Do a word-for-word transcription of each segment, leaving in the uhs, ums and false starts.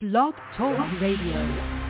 Blog Talk Radio.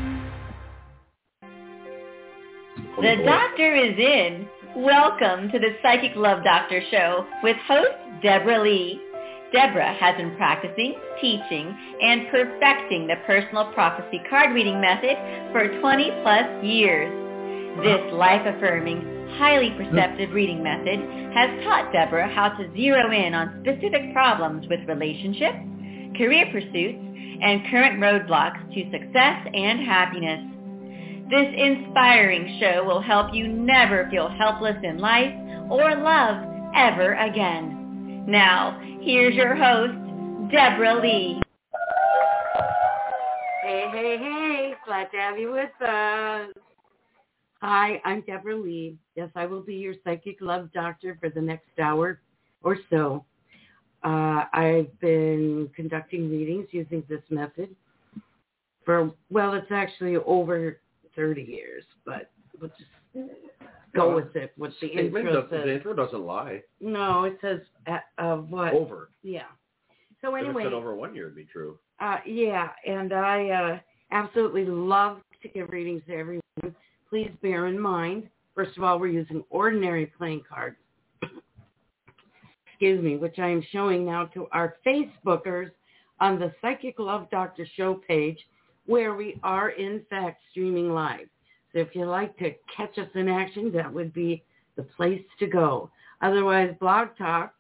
The doctor is in. Welcome to the Psychic Love Doctor Show with host Deborah Lee. Deborah has been practicing, teaching, and perfecting the personal prophecy card reading method for twenty plus years. This life-affirming, highly perceptive reading method has taught Deborah how to zero in on specific problems with relationships, career pursuits, and current roadblocks to success and happiness. This inspiring show will help you never feel helpless in life or love ever again. Now, here's your host, Deborah Lee. Hey, hey, hey, glad to have you with us. Hi, I'm Deborah Lee. Yes, I will be your psychic love doctor for the next hour or so. Uh, I've been conducting readings using this method for, well, it's actually over thirty years, but we'll just go no, with it. What the intro says. The intro doesn't lie. No, it says at, uh, what? Over. Yeah. So anyway. If it said over one year, it'd be true. Uh, yeah, and I uh, absolutely love to give readings to everyone. Please bear in mind, first of all, we're using ordinary playing cards. Excuse me, which I am showing now to our Facebookers on the Psychic Love Doctor Show page, where we are, in fact, streaming live. So if you'd like to catch us in action, that would be the place to go. Otherwise, Blog Talk,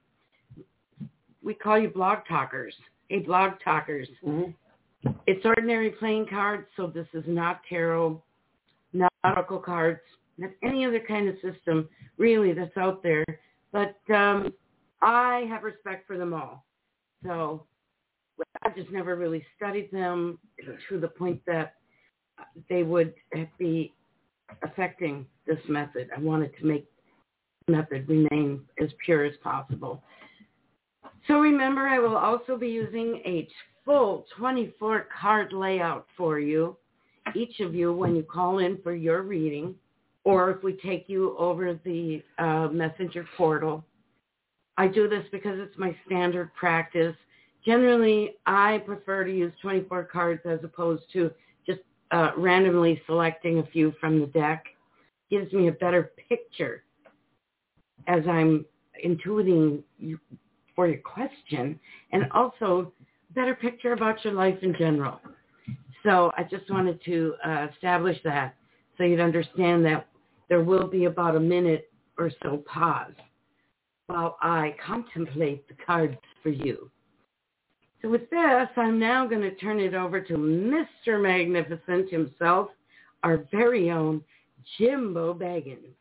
we call you Blog Talkers. Hey, Blog Talkers. Mm-hmm. It's ordinary playing cards, so this is not tarot, not oracle cards, not any other kind of system, really, that's out there. But um, I have respect for them all. So I just never really studied them to the point that they would be affecting this method. I wanted to make the method remain as pure as possible. So remember, I will also be using a full twenty-four card layout for you, each of you, when you call in for your reading, or if we take you over the uh, messenger portal. I do this because it's my standard practice. Generally, I prefer to use twenty-four cards as opposed to just uh, randomly selecting a few from the deck. Gives me a better picture as I'm intuiting you for your question, and also a better picture about your life in general. So I just wanted to uh, establish that so you'd understand that there will be about a minute or so pause while I contemplate the cards for you. So with this, I'm now going to turn it over to Mister Magnificent himself, our very own Jimbo Baggins.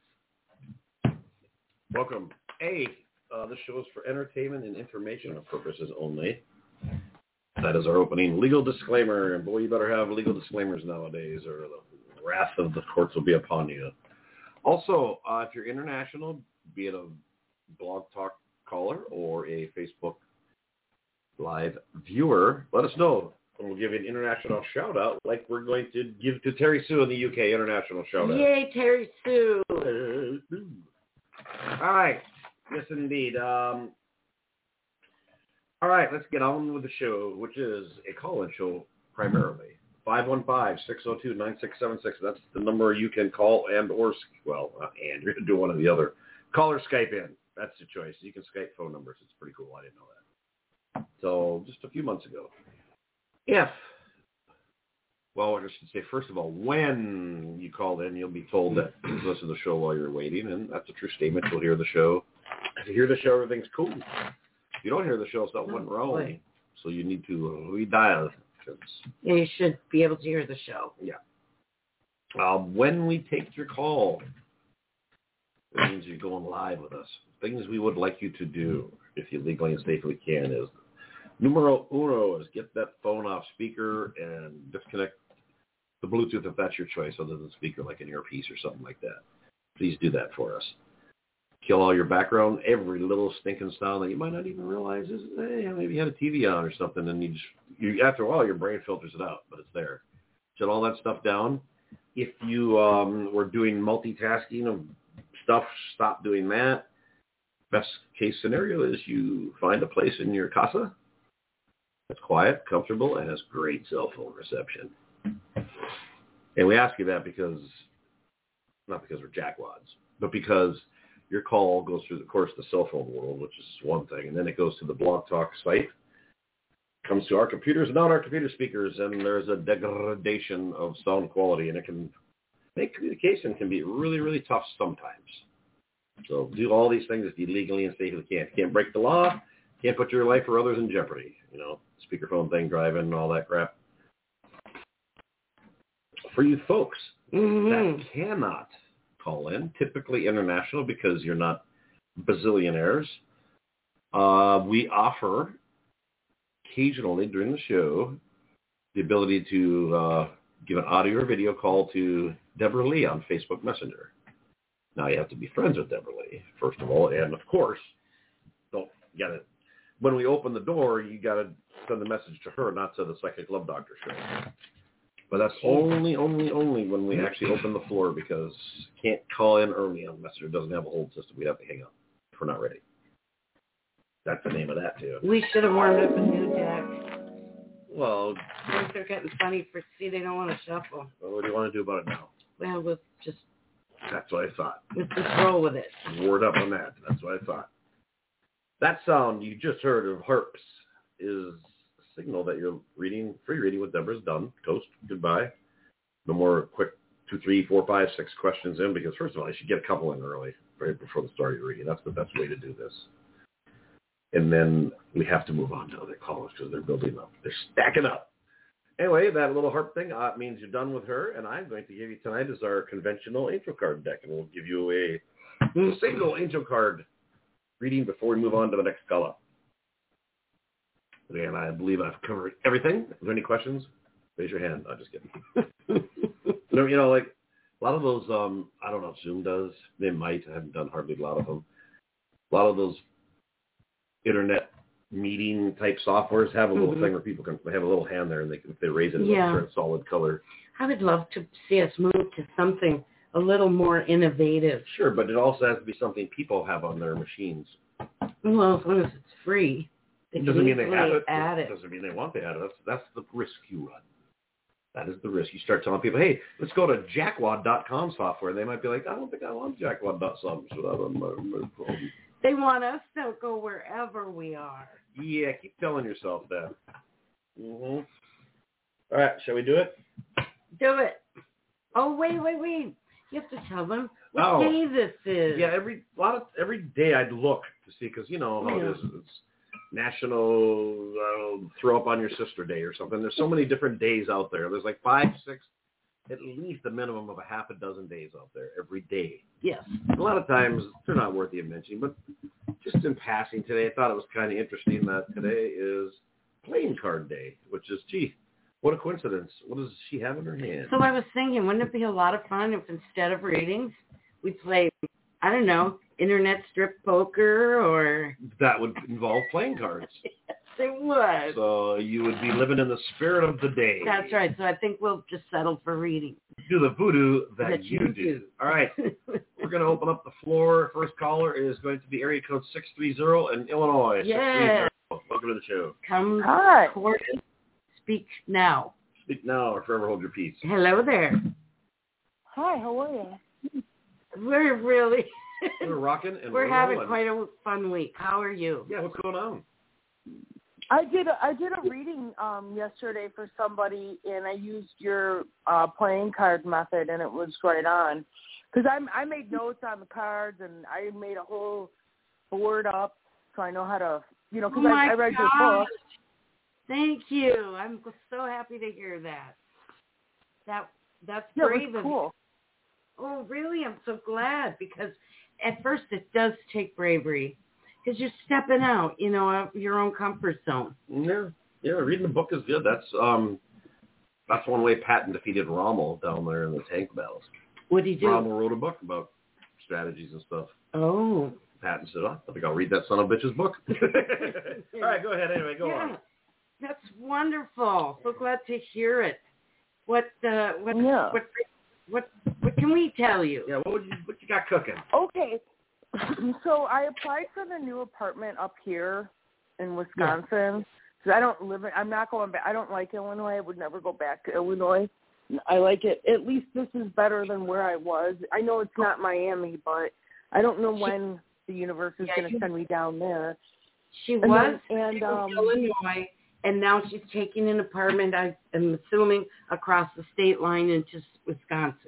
Welcome. Hey, uh, this show is for entertainment and informational purposes only. That is our opening legal disclaimer, and boy, you better have legal disclaimers nowadays, or the wrath of the courts will be upon you. Also, uh, if you're international, be it a Blog Talk caller or a Facebook Live viewer, let us know, and we'll give you an international shout-out like we're going to give to Terry Sue in the U K, international shout-out. Yay, Terry Sue. All right. Yes, indeed. Um, all right, let's get on with the show, which is a call-in show primarily. five one five, six oh two, nine six seven six. That's the number you can call and or, well, not and, you're going to do one or the other. Call or Skype in. That's the choice. You can Skype phone numbers. It's pretty cool. I didn't know that. So just a few months ago. If, well, I should say, first of all, when you call in, you'll be told that listen to the show while you're waiting, and that's a true statement. You'll hear the show. If you hear the show, everything's cool. If you don't hear the show, something went wrong. Boy. So you need to redial. Yeah, you should be able to hear the show. Yeah. Uh, when we take your call, it means you're going live with us. Things we would like you to do, if you legally and safely can, is numero uno is get that phone off speaker and disconnect the Bluetooth if that's your choice, other than speaker, like an earpiece or something like that. Please do that for us. Kill all your background, every little stinking sound that you might not even realize is, hey, maybe you had a T V on or something, and you just, you, after a while, your brain filters it out, but it's there. Shut all that stuff down. If you um, were doing multitasking of stuff, stop doing that. Best case scenario is you find a place in your casa It's quiet, comfortable, and has great cell phone reception. And we ask you that because, not because we're jackwads, but because your call goes through, of course, the cell phone world, which is one thing, and then it goes to the Blog Talk site, comes to our computers and on our computer speakers, and there's a degradation of sound quality, and it can make communication can be really, really tough sometimes. So do all these things illegally and safely. You can't. You can't break the law. Can't put your life or others in jeopardy. You know, speakerphone thing, driving, all that crap. For you folks Mm-hmm. that cannot call in, typically international because you're not bazillionaires, uh, we offer occasionally during the show the ability to uh, give an audio or video call to Deborah Lee on Facebook Messenger. Now you have to be friends with Deborah Lee, first of all, and of course, don't get it. When we open the door, you got to send the message to her, not to the Psychic Love Doctor show. But that's only, only, only when we actually open the floor, because can't call in early on Messenger. It doesn't have a hold system. We'd have to hang up if we're not ready. That's the name of that, too. We should have warmed up a new deck. Well, Things are getting funny for, see, they don't want to shuffle. what do you want to do about it now? Well, we'll just, That's what I thought. let's just roll with it. Word up on that. That's what I thought. That sound you just heard of harps is a signal that your reading, free reading with Deborah's done. Toast, goodbye. No more quick two, three, four, five, six questions in, because first of all, you should get a couple in early, right before the start of your reading. That's the best way to do this. And then we have to move on to other callers because they're building up. They're stacking up. Anyway, that little harp thing uh, means you're done with her, and I'm going to give you tonight is our conventional angel card deck, and we'll give you a single angel card reading before we move on to the next color. And I believe I've covered everything. Is there any questions? Raise your hand. I'm just kidding. you know, like a lot of those, um, I don't know if Zoom does. They might. I haven't done hardly a lot of them. A lot of those internet meeting type softwares have a little mm-hmm. thing where people can they have a little hand there, and they can, if they raise it, it'll yeah. turn solid color. I would love to see us move to something a little more innovative. Sure, but it also has to be something people have on their machines. Well, as long as it's free. It doesn't mean they have it. Add it. It doesn't mean they want to add it. That's, that's the risk you run. That is the risk. You start telling people, hey, let's go to jackwad dot com software. And they might be like, I don't think I want jackwad dot com. So that on my, my phone. They want us to go wherever we are. Yeah, keep telling yourself that. Mm-hmm. All right, shall we do it? Do it. Oh, wait, wait, wait. You have to tell them what oh. day this is. Yeah, every lot of every day I'd look to see, because you know how yeah. it is. It's National uh, Throw Up on Your Sister Day or something. There's so many different days out there. There's like five, six, at least a minimum of a half a dozen days out there every day. Yes. A lot of times they're not worthy of mentioning, but just in passing today, I thought it was kind of interesting that today is Playing Card Day, which is, gee, what a coincidence. What does she have in her hand? So I was thinking, wouldn't it be a lot of fun if instead of readings, we play, I don't know, internet strip poker or... That would involve playing cards. Yes, it would. So you would be living in the spirit of the day. That's right. So I think we'll just settle for reading. Do the voodoo that, that you, you do. do. All right. We're going to open up the floor. First caller is going to be area code six three zero in Illinois. Yeah. Welcome to the show. Come Hi. forward. Speak now. Speak now or forever hold your peace. Hello there. Hi, how are you? We're really... We're rocking and we're we're having rolling. quite a fun week. How are you? Yeah, what's going on? I did a, I did a reading um, yesterday for somebody, and I used your uh, playing card method, and it was right on. Because I I made notes on the cards, and I made a whole board up, so I know how to, you know, because oh I, I read gosh. your book. Thank you. I'm so happy to hear that. That that's Yeah, brave it was of cool. you. Oh, really? I'm so glad, because at first it does take bravery, because you're stepping out, you know, of your own comfort zone. Yeah, yeah. Reading the book is good. That's um, that's one way Patton defeated Rommel down there in the tank battles. What did he do? Rommel wrote a book about strategies and stuff. Oh. Patton said, oh, I think I'll read that son of a bitch's book. All right, go ahead. Anyway, go yeah, on. That's wonderful. So glad to hear it. What uh, what Yeah. what what what can we tell you? Yeah, what would you what you got cooking? Okay. So I applied for the new apartment up here in Wisconsin. Because I don't live in, I'm not going back. I don't like Illinois. I would never go back to Illinois. I like it. At least this is better than where I was. I know it's not Miami, but I don't know when the universe is yeah, going to send me down there. She and was then, and, in um, Illinois, and now she's taking an apartment, I am assuming, across the state line into Wisconsin.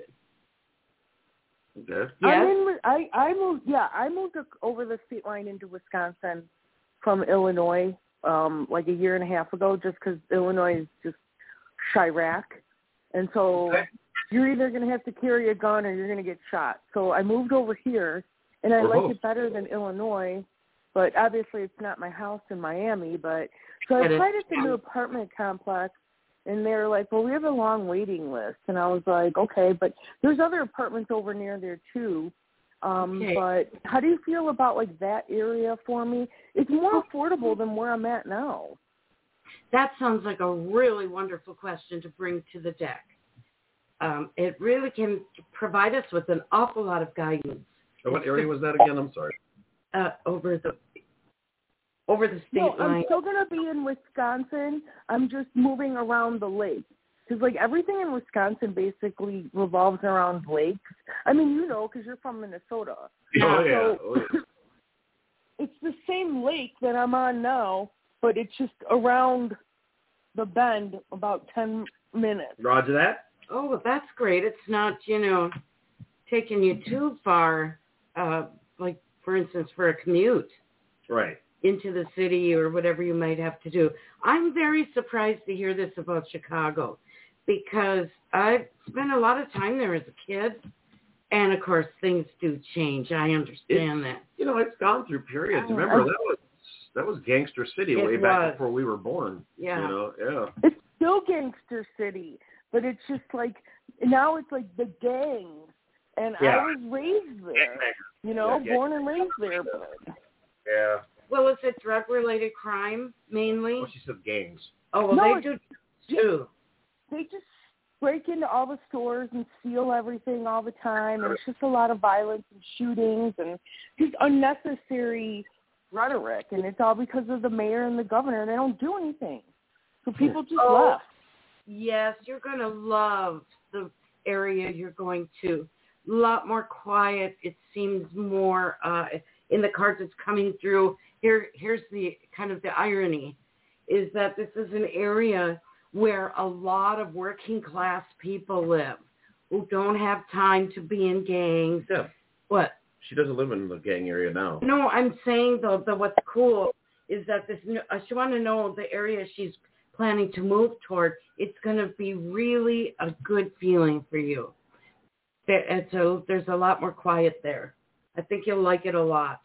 Okay. I'm Yes? in, I, I moved, yeah, I moved over the state line into Wisconsin from Illinois um, like a year and a half ago just because Illinois is just Chirac. And so okay. you're either going to have to carry a gun or you're going to get shot. So I moved over here, and I oh. like it better than Illinois, but obviously it's not my house in Miami. But so I applied at the new apartment complex, and they were like, well, we have a long waiting list. And I was like, okay, but there's other apartments over near there too. Um, okay. But how do you feel about, like, that area for me? It's more affordable than where I'm at now. That sounds like a really wonderful question to bring to the deck. Um, it really can provide us with an awful lot of guidance. So what area was that again? I'm sorry. Uh, over the over the state no, line. I'm still going to be in Wisconsin. I'm just moving around the lake. Because, like, everything in Wisconsin basically revolves around lakes. I mean, you know, because you're from Minnesota. Oh, yeah. So, oh, yeah. It's the same lake that I'm on now, but it's just around the bend about ten minutes. Roger that. Oh, well, that's great. It's not, you know, taking you too far, uh, like, for instance, for a commute. Right. Into the city or whatever you might have to do. I'm very surprised to hear this about Chicago because I've spent a lot of time there as a kid. And, of course, things do change. I understand it's, that. You know, it's gone through periods. Remember, that was that was Gangster City it way was. back before we were born. Yeah. You know, yeah. It's still Gangster City, but it's just like, now it's like the gangs. And yeah. I was raised there, you know, yeah, born and raised there. But. Yeah. Well, is it drug-related crime mainly? Well, she said gangs. Oh, well, no, they do too. They just break into all the stores and steal everything all the time, and it's just a lot of violence and shootings and just unnecessary rhetoric, and it's all because of the mayor and the governor. They don't do anything. So people just oh, left. Yes, you're going to love the area you're going to. A lot more quiet. It seems more uh, in the cards it's coming through. Here, here's the kind of the irony, is that this is an area where a lot of working class people live who don't have time to be in gangs. Yeah. What? She doesn't live in the gang area now. No, I'm saying, though, that what's cool is that this, uh, she want to know the area she's planning to move toward. It's going to be really a good feeling for you. There, and so there's a lot more quiet there. I think you'll like it a lot.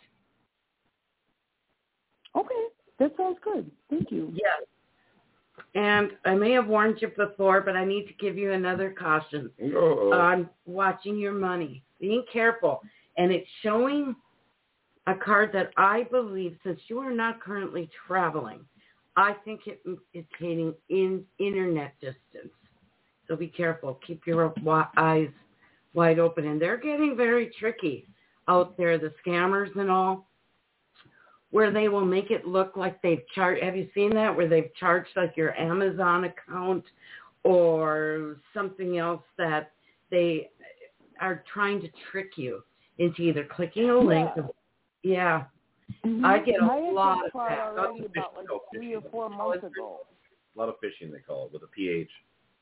Okay, that sounds good. Thank you. Yes. And I may have warned you before, but I need to give you another caution Uh-oh. on watching your money. Being careful. And it's showing a card that I believe, since you are not currently traveling, I think it is indicating in internet distance. So be careful. Keep your eyes wide open. And they're getting very tricky out there, the scammers and all, where they will make it look like they've charged. Have you seen that? Where they've charged like your Amazon account or something else that they are trying to trick you into either clicking a link. Yeah. Or, yeah. Mm-hmm. I get a I had lot that of card that. already about like three or four months ago. A lot of fishing, they call it, with a P H.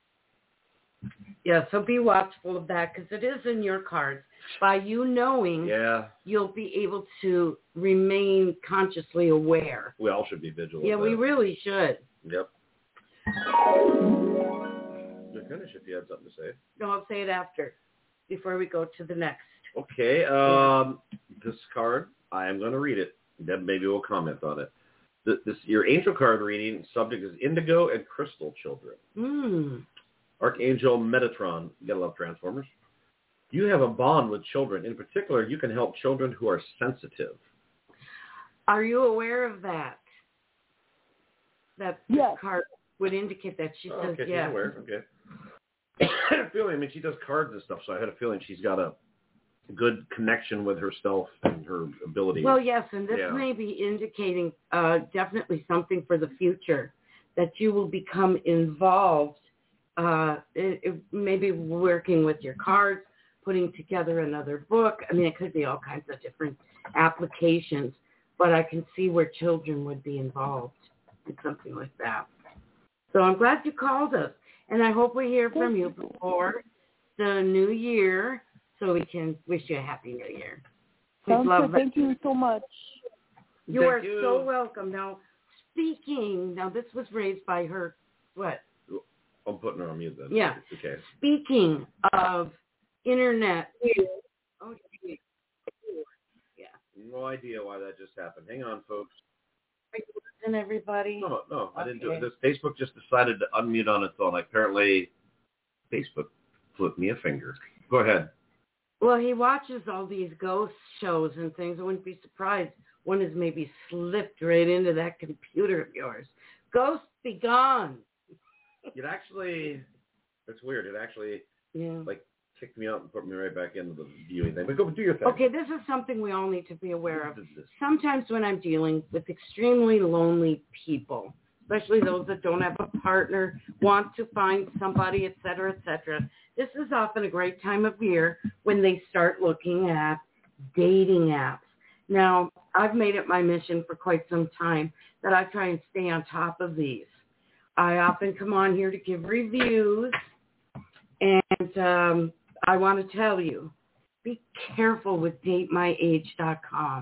Yeah, so be watchful of that because it is in your cards. By you knowing, yeah, you'll be able to remain consciously aware. We all should be vigilant. Yeah, we really should. Yep. You're finished if you had something to say. No, I'll say it after, before we go to the next. Okay, um, this card, I am going to read it. Then maybe we'll comment on it. This, this your angel card reading subject is Indigo and Crystal Children. Mm. Archangel Metatron. You gotta love Transformers. You have a bond with children. In particular, you can help children who are sensitive. Are you aware of that? That this Yes. card would indicate that. She Oh, says, okay, yeah. she's aware. Okay. I had a feeling, I mean, she does cards and stuff, so I had a feeling she's got a good connection with herself and her abilities. Well, yes, and this Yeah. may be indicating uh, definitely something for the future. that you will become involved, uh, it, it, maybe working with your cards, putting together another book. I mean, it could be all kinds of different applications, but I can see where children would be involved in something like that. So I'm glad you called us, and I hope we hear from you before the new year so we can wish you a happy new year. We Sounds love good. Thank you so much. You Thank are you. so welcome. Now, speaking, now this was raised by her, what? I'm putting her on mute then. Yeah. Okay. Speaking of internet. Oh, geez. Yeah. No idea why that just happened. Hang on, folks. Are you listening, everybody? No, no, I didn't do it. Okay. This Facebook just decided to unmute on its own. Apparently, Facebook flipped me a finger. Go ahead. Well, he watches all these ghost shows and things. I wouldn't be surprised one has maybe slipped right into that computer of yours. Ghosts be gone. It actually, it's weird. It actually, Yeah. like, kicked me out and put me right back into the viewing thing. But go do your thing. Okay, this is something we all need to be aware of. This is this. Sometimes when I'm dealing with extremely lonely people, especially those that don't have a partner, want to find somebody, et cetera, et cetera, this is often a great time of year when they start looking at dating apps. Now, I've made it my mission for quite some time that I try and stay on top of these. I often come on here to give reviews, and um, I want to tell you, be careful with date my age dot com.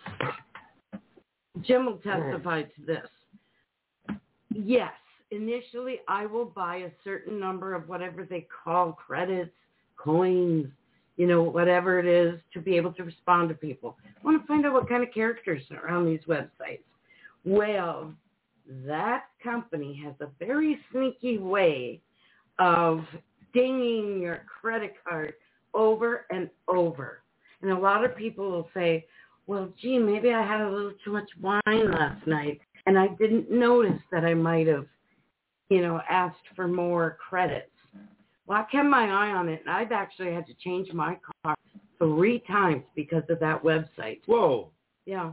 Jim will testify to this. Yes, initially I will buy a certain number of whatever they call credits, coins, you know, whatever it is, to be able to respond to people. I want to find out what kind of characters are on these websites. Well, that company has a very sneaky way of dinging your credit card over and over. And a lot of people will say, well, gee, maybe I had a little too much wine last night, and I didn't notice that I might have, you know, asked for more credits. Well, I kept my eye on it, and I've actually had to change my car three times because of that website. Whoa. Yeah.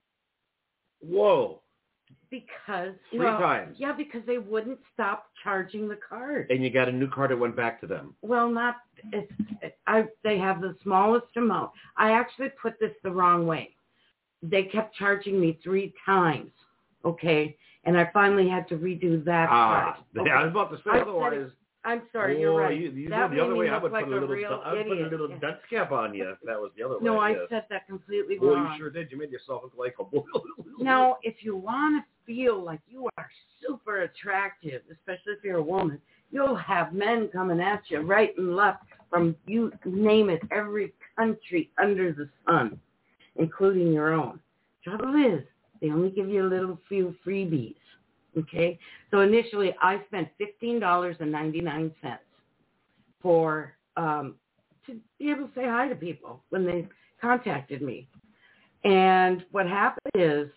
Whoa. Because Three well, times. Yeah, because they wouldn't stop charging the card. And you got a new card that went back to them. Well, not it's, I. They have the smallest amount. I actually put this the wrong way. They kept charging me three times. Okay, and I finally had to redo that Ah, card. Okay. I was about to say I said otherwise. I'm sorry, oh, you're right. You, you that know the other made way me I look would like put a little, real I would put a idiot. little Yeah. dunce cap on you if that was the other way. No, I yes. said that completely Well, wrong. you sure did. You made yourself look like a Now, if you want to feel like you are super attractive, especially if you're a woman, you'll have men coming at you right and left from, you name it, every country under the sun, including your own. Trouble is, they only give you a little few freebies, okay? So initially, I spent fifteen dollars and ninety-nine cents for um, to be able to say hi to people when they contacted me. And what happened is,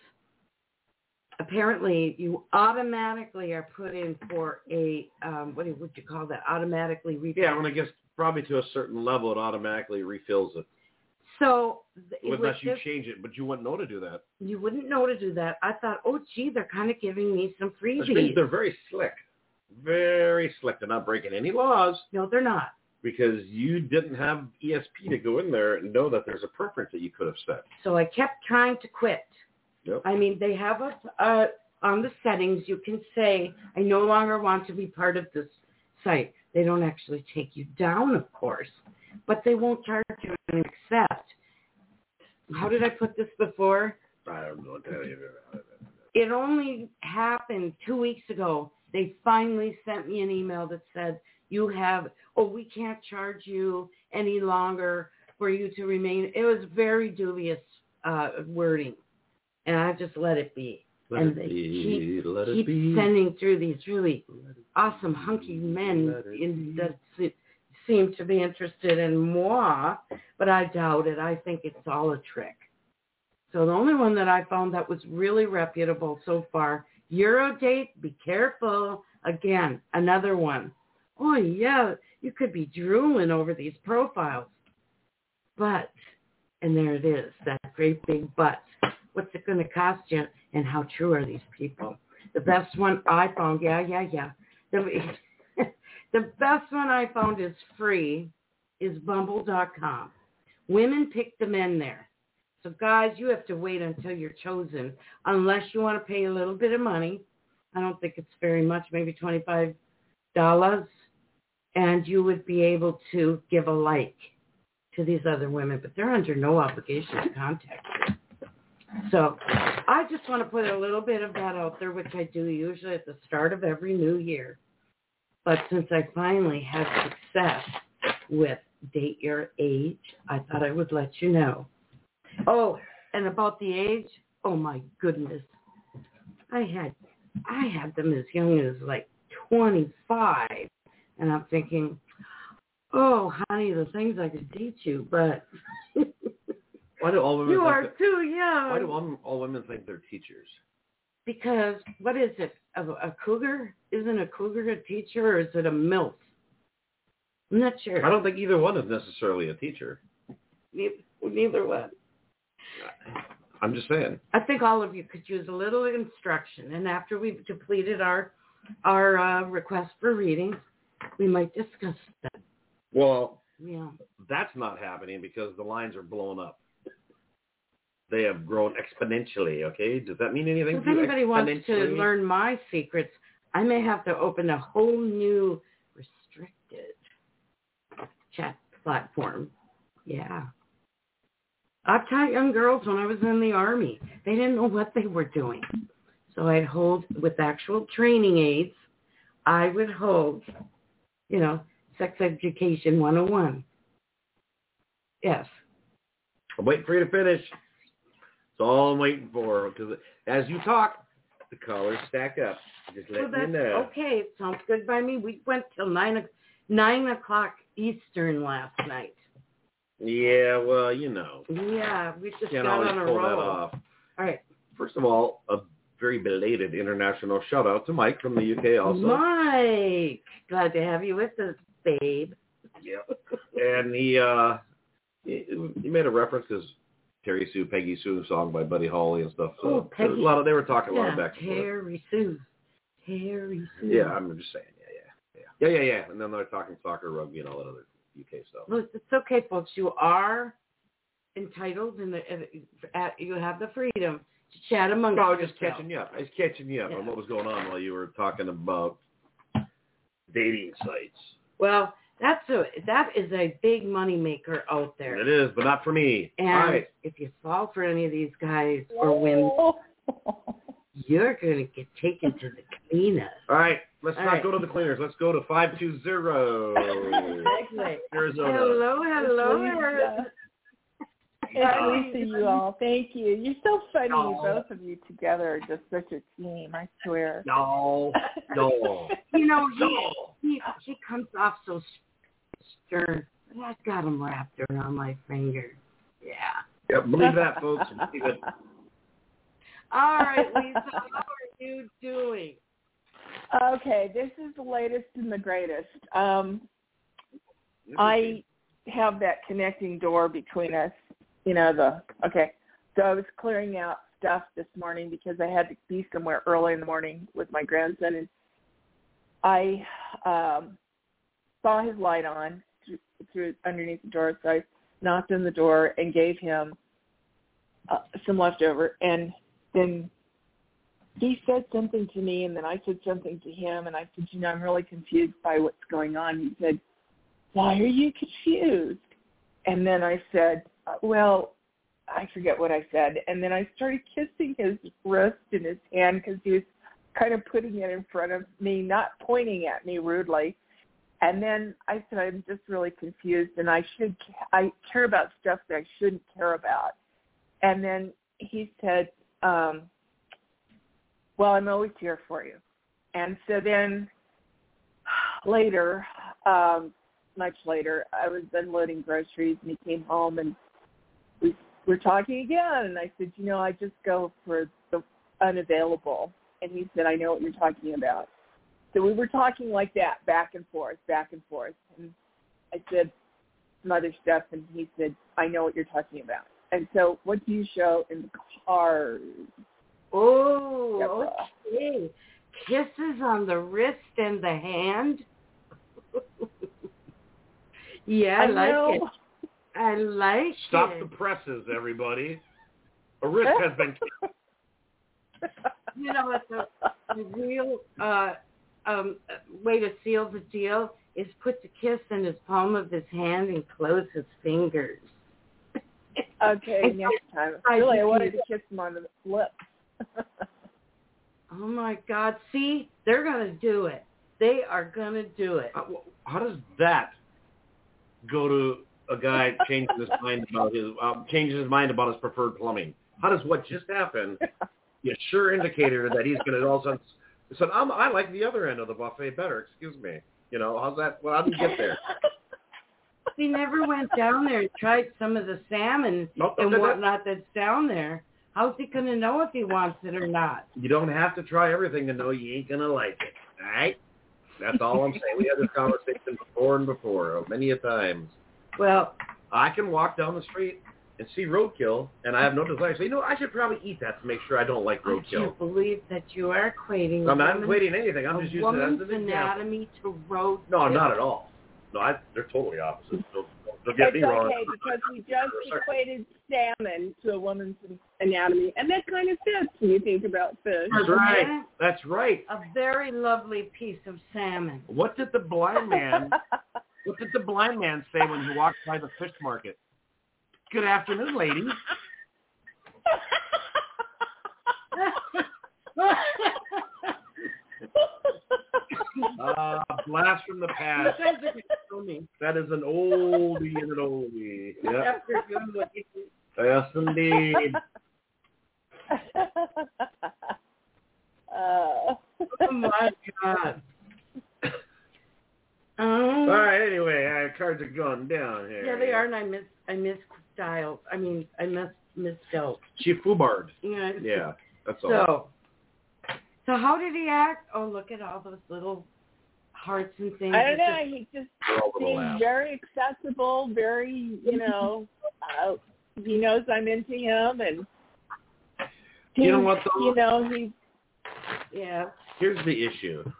apparently, you automatically are put in for a, um, what would you call that, automatically refill. Yeah, when I guess probably to a certain level, it automatically refills it. So, Unless you this, change it, but you wouldn't know to do that. You wouldn't know to do that. I thought, oh, gee, they're kind of giving me some Which freebies. means they're very slick. Very slick. They're not breaking any laws. No, they're not. Because you didn't have E S P to go in there and know that there's a preference that you could have set. So I kept trying to quit. Yep. I mean, they have a, uh, on the settings, you can say, I no longer want to be part of this site. They don't actually take you down, of course, but they won't charge you an accept. How did I put this before? I don't know what to tell you. It only happened two weeks ago. They finally sent me an email that said, you have, oh, we can't charge you any longer for you to remain. It was very dubious uh, wording, and I just let it be. Let and it they be, keep, let it keep be. sending through these really awesome, hunky men in, that se- seem to be interested in moi, but I doubt it. I think it's all a trick. So the only one that I found that was really reputable so far, Eurodate, be careful. Again, another one. Oh, yeah, you could be drooling over these profiles. But, and there it is, that great big but. What's it going to cost you, and how true are these people? The best one I found, yeah, yeah, yeah. The, the best one I found is free, is bumble dot com. Women pick the men there. So, guys, you have to wait until you're chosen, unless you want to pay a little bit of money. I don't think it's very much, maybe twenty-five dollars, and you would be able to give a like to these other women, but they're under no obligation to contact you. So I just want to put a little bit of that out there, which I do usually at the start of every new year. But since I finally had success with Date Your Age, I thought I would let you know. Oh, and about the age, oh my goodness. I had I had them as young as like twenty-five. And I'm thinking, oh, honey, the things I could teach you, but why do all women you think are that, too young. Why do all, all women think they're teachers? Because, what is it, a, a cougar? Isn't a cougar a teacher, or is it a MILF? I'm not sure. I don't think either one is necessarily a teacher. Neither, neither one. I'm just saying. I think all of you could use a little instruction, and after we've depleted our our uh, request for readings, we might discuss that. Well, yeah. That's not happening because the lines are blown up. They have grown exponentially, okay? Does that mean anything If to you? anybody wants to learn my secrets, I may have to open a whole new restricted chat platform. Yeah. I've taught young girls when I was in the Army. They didn't know what they were doing. So I'd hold, with actual training aids, I would hold, you know, Sex Education one oh one. Yes. I'm waiting for you to finish. That's all I'm waiting for. Because as you talk, the callers stack up. Just let well, me know. Okay, sounds good by me. We went till nine, nine o'clock Eastern last night. Yeah, well, you know. Yeah, we just Can't got always on a pull roll. that off. All right. First of all, a very belated international shout out to Mike from the U K also. Mike, glad to have you with us, babe. Yep. And he uh he, he made a reference to Terry Sue, Peggy Sue song by Buddy Holly and stuff. So oh, Peggy. a lot of, they were talking yeah, a lot of back and forth. Terry Sue. Terry Sue. Yeah, I'm just saying. Yeah, yeah, yeah, yeah, yeah, yeah. And then they're talking soccer, rugby, and all that other U K stuff. Well, it's okay, folks. You are entitled, and you have the freedom to chat among No, I yourself. was just catching you up. I was catching you up yeah. on what was going on while you were talking about dating sites. Well, that's a that is a big money maker out there. It is, but not for me. And all right. If you fall for any of these guys or women, you're going to get taken to the cleaners. All right, let's All not right. go to the cleaners. Let's go to five two zero. Arizona. Hello, hello. It's Lisa, you all. Thank you. You're so funny. No. Both of you together are just such a team, I swear. No, no. You know, he, No. he, he comes off so stern. I got him wrapped around my finger. Yeah. Yeah, believe that, folks. Believe it. All right, Lisa, how are you doing? Okay, this is the latest and the greatest. Um, I have that connecting door between us. You know, the, okay. So I was clearing out stuff this morning because I had to be somewhere early in the morning with my grandson, and I um, saw his light on through, through underneath the door, so I knocked on the door and gave him uh, some leftover, and then he said something to me, and then I said something to him, and I said, you know, I'm really confused by what's going on. He said, why are you confused? And then I said, well, I forget what I said. And then I started kissing his wrist and his hand because he was kind of putting it in front of me, not pointing at me rudely. And then I said, I'm just really confused, and I should, I care about stuff that I shouldn't care about. And then he said, um, well, I'm always here for you. And so then later, um, much later, I was unloading groceries, and he came home, and we were talking again. And I said, you know, I just go for the unavailable. And he said, I know what you're talking about. So we were talking like that, back and forth, back and forth. And I said some other stuff, and he said, I know what you're talking about. And so what do you show in the cars? Oh, Deborah. okay. Kisses on the wrist and the hand. yeah, I, I like know. it. I like Stop it. the presses, everybody. A wrist has been kissed. You know what the, the real uh, um, way to seal the deal is put the kiss in his palm of his hand and close his fingers. Okay, next time. Really, I wanted to kiss him on the lips. Oh, my God. See, they're going to do it. They are going to do it. Uh, How does that go to a guy changing his mind about his uh, changing his mind about his preferred plumbing? How does what just happened be a sure indicator that he's going to all of a sudden say, I'm, I like the other end of the buffet better, excuse me. You know, how's that? Well, how did you get there? He never went down there and tried some of the salmon Nope, and nope, nope. whatnot that's down there. How's he going to know if he wants it or not? You don't have to try everything to know you ain't going to like it, all right? That's all I'm saying. We had this conversation before and before, many a times. Well, I can walk down the street and see roadkill, and I have no desire to say, you know, I should probably eat that to make sure I don't like I roadkill. can't believe that you are equating I'm not woman- equating anything. I'm a just using it as woman's an example. anatomy to road. No, not at all. No, I, they're totally opposite. Don't, don't, don't get It's me wrong. okay because we just equated salmon to a woman's anatomy, and that kind of fits when you think about fish. That's right. That's right. A very lovely piece of salmon. What did the blind man? What did the blind man say when he walked by the fish market? Good afternoon, lady. Uh, blast from the past. That is an oldie and an oldie. Yep. Yes, indeed. uh, Oh my God. Um, All right. Anyway, uh, cards are going down here. Yeah, they are, and I miss I miss dialed. I mean, I miss misspelled. She foobarred. Yeah. Yeah, that's all. So, so how did he act? Oh, look at all those little hearts and things. I don't It's know. just- He just They're all gonna seems laugh. very accessible. Very, you know, uh, he knows I'm into him, and he, You know what, though? You know, he. Yeah. Here's the issue.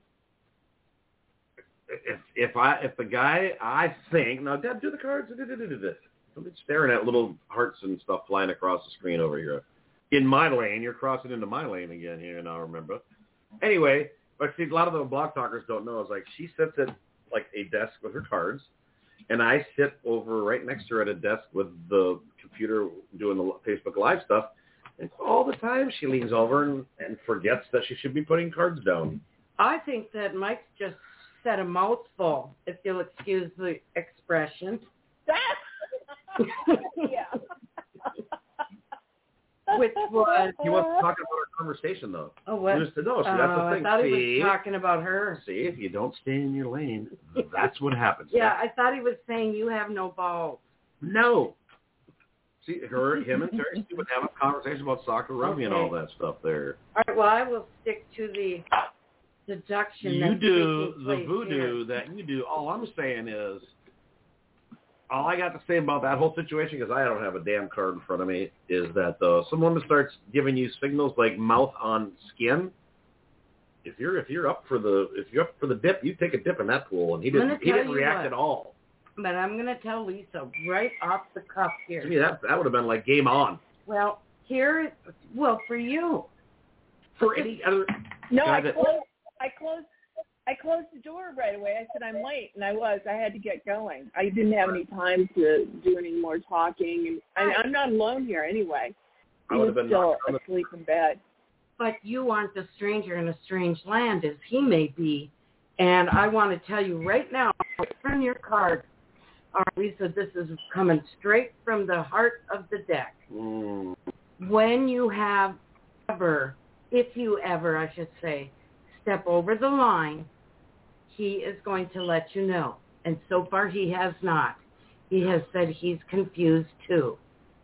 If if I if the guy I think now Deb, do the cards do, do, do, do this. Don't be staring at little hearts and stuff flying across the screen over here. In my lane, you're crossing into my lane again here now. Remember. Anyway, but see, a lot of the blog talkers don't know. Is like she sits at like a desk with her cards, and I sit over right next to her at a desk with the computer doing the Facebook Live stuff. And all the time she leans over and, and forgets that she should be putting cards down. I think that Mike's just said a mouthful, if you'll excuse the expression. Yeah. Which was, He wasn't talking about our conversation, though. oh, what? He just said, no, see, Oh, that's the I thing. thought See, he was talking about her. see, if you don't stay in your lane, that's what happens. Yeah, I thought he was saying you have no balls. No. See, her, him and Terry would have a conversation about soccer, rugby, and all Okay. that stuff there. All right, well, I will stick to the deduction. You that's do taking the place voodoo here. that you do. All I'm saying is, all I got to say about that whole situation, because I don't have a damn card in front of me, is that uh, some woman starts giving you signals like mouth on skin. If you're if you're up for the if you're up for the dip, you take a dip in that pool, and he I'm gonna didn't he tell didn't you react what. at all. But I'm going to tell Lisa right off the cuff To here. me, that that would have been like game on Well, here, well, for you. for any other. No, guy I that- closed. I closed. I closed the door right away. I said I'm late, and I was. I had to get going. I didn't have any time to do any more talking, and I, I'm not alone here anyway. I He would was have been still knocked on the- asleep in bed. But you aren't a stranger in a strange land as he may be. And I want to tell you right now, from your card, all right, Lisa, this is coming straight from the heart of the deck. Mm. When you have ever, if you ever, I should say, step over the line, he is going to let you know. And so far he has not. He has said he's confused too.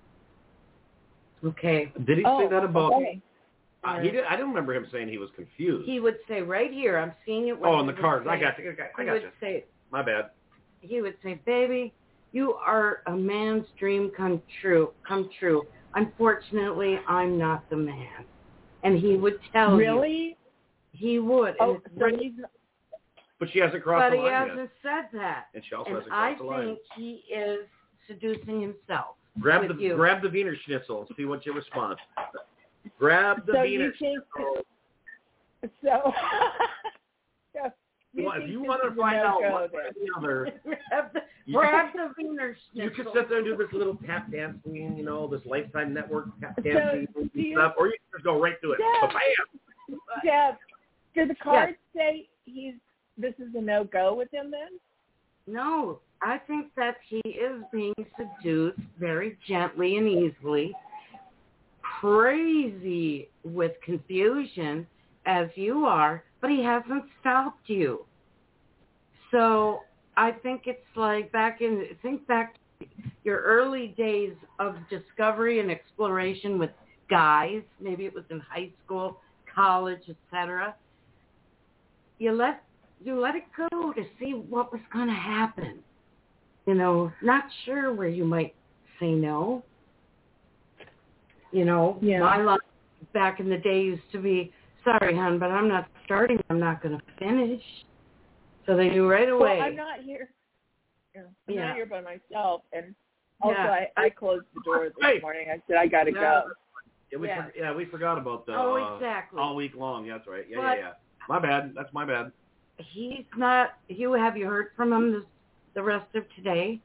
Okay. Did he Oh, say that about? okay. Uh, he did. I don't remember him saying he was confused. He would say right here, I'm seeing it. oh, in the he would cards. I say- got you. I got, I He got would you. say, My bad. he would say, baby, you are a man's dream come true. Come true. Unfortunately, I'm not the man. and he would tell Really? you. Really? He would. Oh, and so he's not, But she hasn't crossed but the he line hasn't yet. said that. And she also and hasn't I crossed the line. think he is seducing himself. Grab with the you. grab the Wiener Schnitzel and see what you respond. Grab the so Wiener you think Schnitzel. so. so you Well, if think you this want to is a find out no-go one then? way or the other, grab the, you, grab the Wiener you Schnitzel. can sit there and do this little tap dance thing, you know, this Lifetime Network tap So, dancing do you- stuff, or you can just go right to it. Deb, Bam! Deb, do the cards say he's this is a no-go with him then? No, I think that he is being seduced very gently and easily, crazy with confusion as you are, but he hasn't stopped you. So I think it's like back in, think back to your early days of discovery and exploration with guys, maybe it was in high school, college, et cetera. You let you let it go to see what was going to happen. You know, not sure where you might say no. You know, Yeah. my line back in the day used to be, sorry, hon, but I'm not starting. I'm not going to finish. So they knew right away. Well, I'm not here. I'm Yeah. not here by myself, and also Yeah. I, I closed the door this Hey. morning. I said I got to Yeah. go. Yeah, we, Yeah. For, yeah, we forgot about the Oh, uh, exactly. all week long. Yeah, that's right. Yeah, But- yeah, yeah. My bad. That's my bad. He's not, Hugh, have you heard from him this, the rest of today?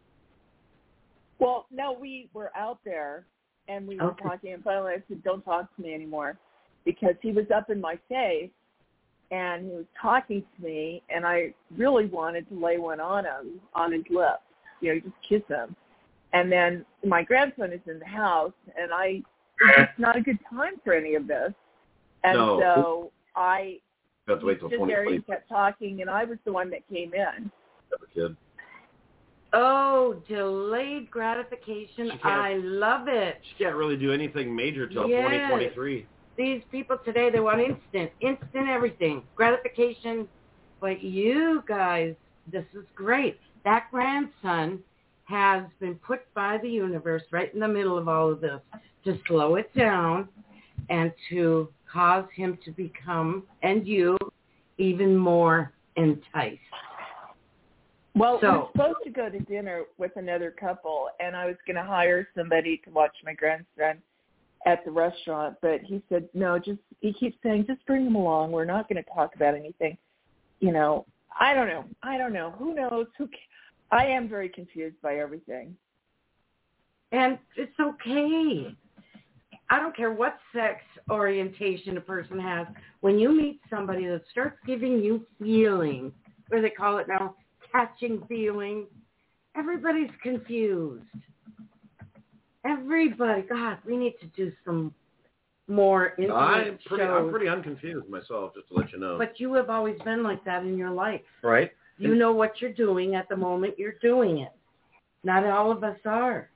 Well, no, we were out there, and we were Okay. talking, and finally I said, don't talk to me anymore, because he was up in my face, and he was talking to me, and I really wanted to lay one on him, on his lips, you know, just kiss him. And then my grandson is in the house, and I, it's not a good time for any of this. And No. so I You have to wait till stood twenty there twenty. and kept talking, and I was the one that came in. Kid. Oh, delayed gratification. She can't- I love it. She can't really do anything major till Yes. twenty twenty-three. These people today, they want instant, instant everything, gratification. But you guys, this is great. That grandson has been put by the universe right in the middle of all of this to slow it down and to cause him to become, and you, even more enticed. Well, So- I was supposed to go to dinner with another couple, and I was going to hire somebody to watch my grandson at the restaurant, but he said, no, just, he keeps saying, just bring him along. We're not going to talk about anything. You know, I don't know. I don't know. Who knows? Who? ca- I am very confused by everything. And it's okay. I don't care what sex orientation a person has. When you meet somebody that starts giving you feelings, or they call it now, catching feelings, everybody's confused. Everybody. God, we need to do some more intimate I'm pretty, I'm shows. pretty unconfused myself, just to let you know. But you have always been like that in your life. Right? You know what you're doing at the moment you're doing it. Not all of us are.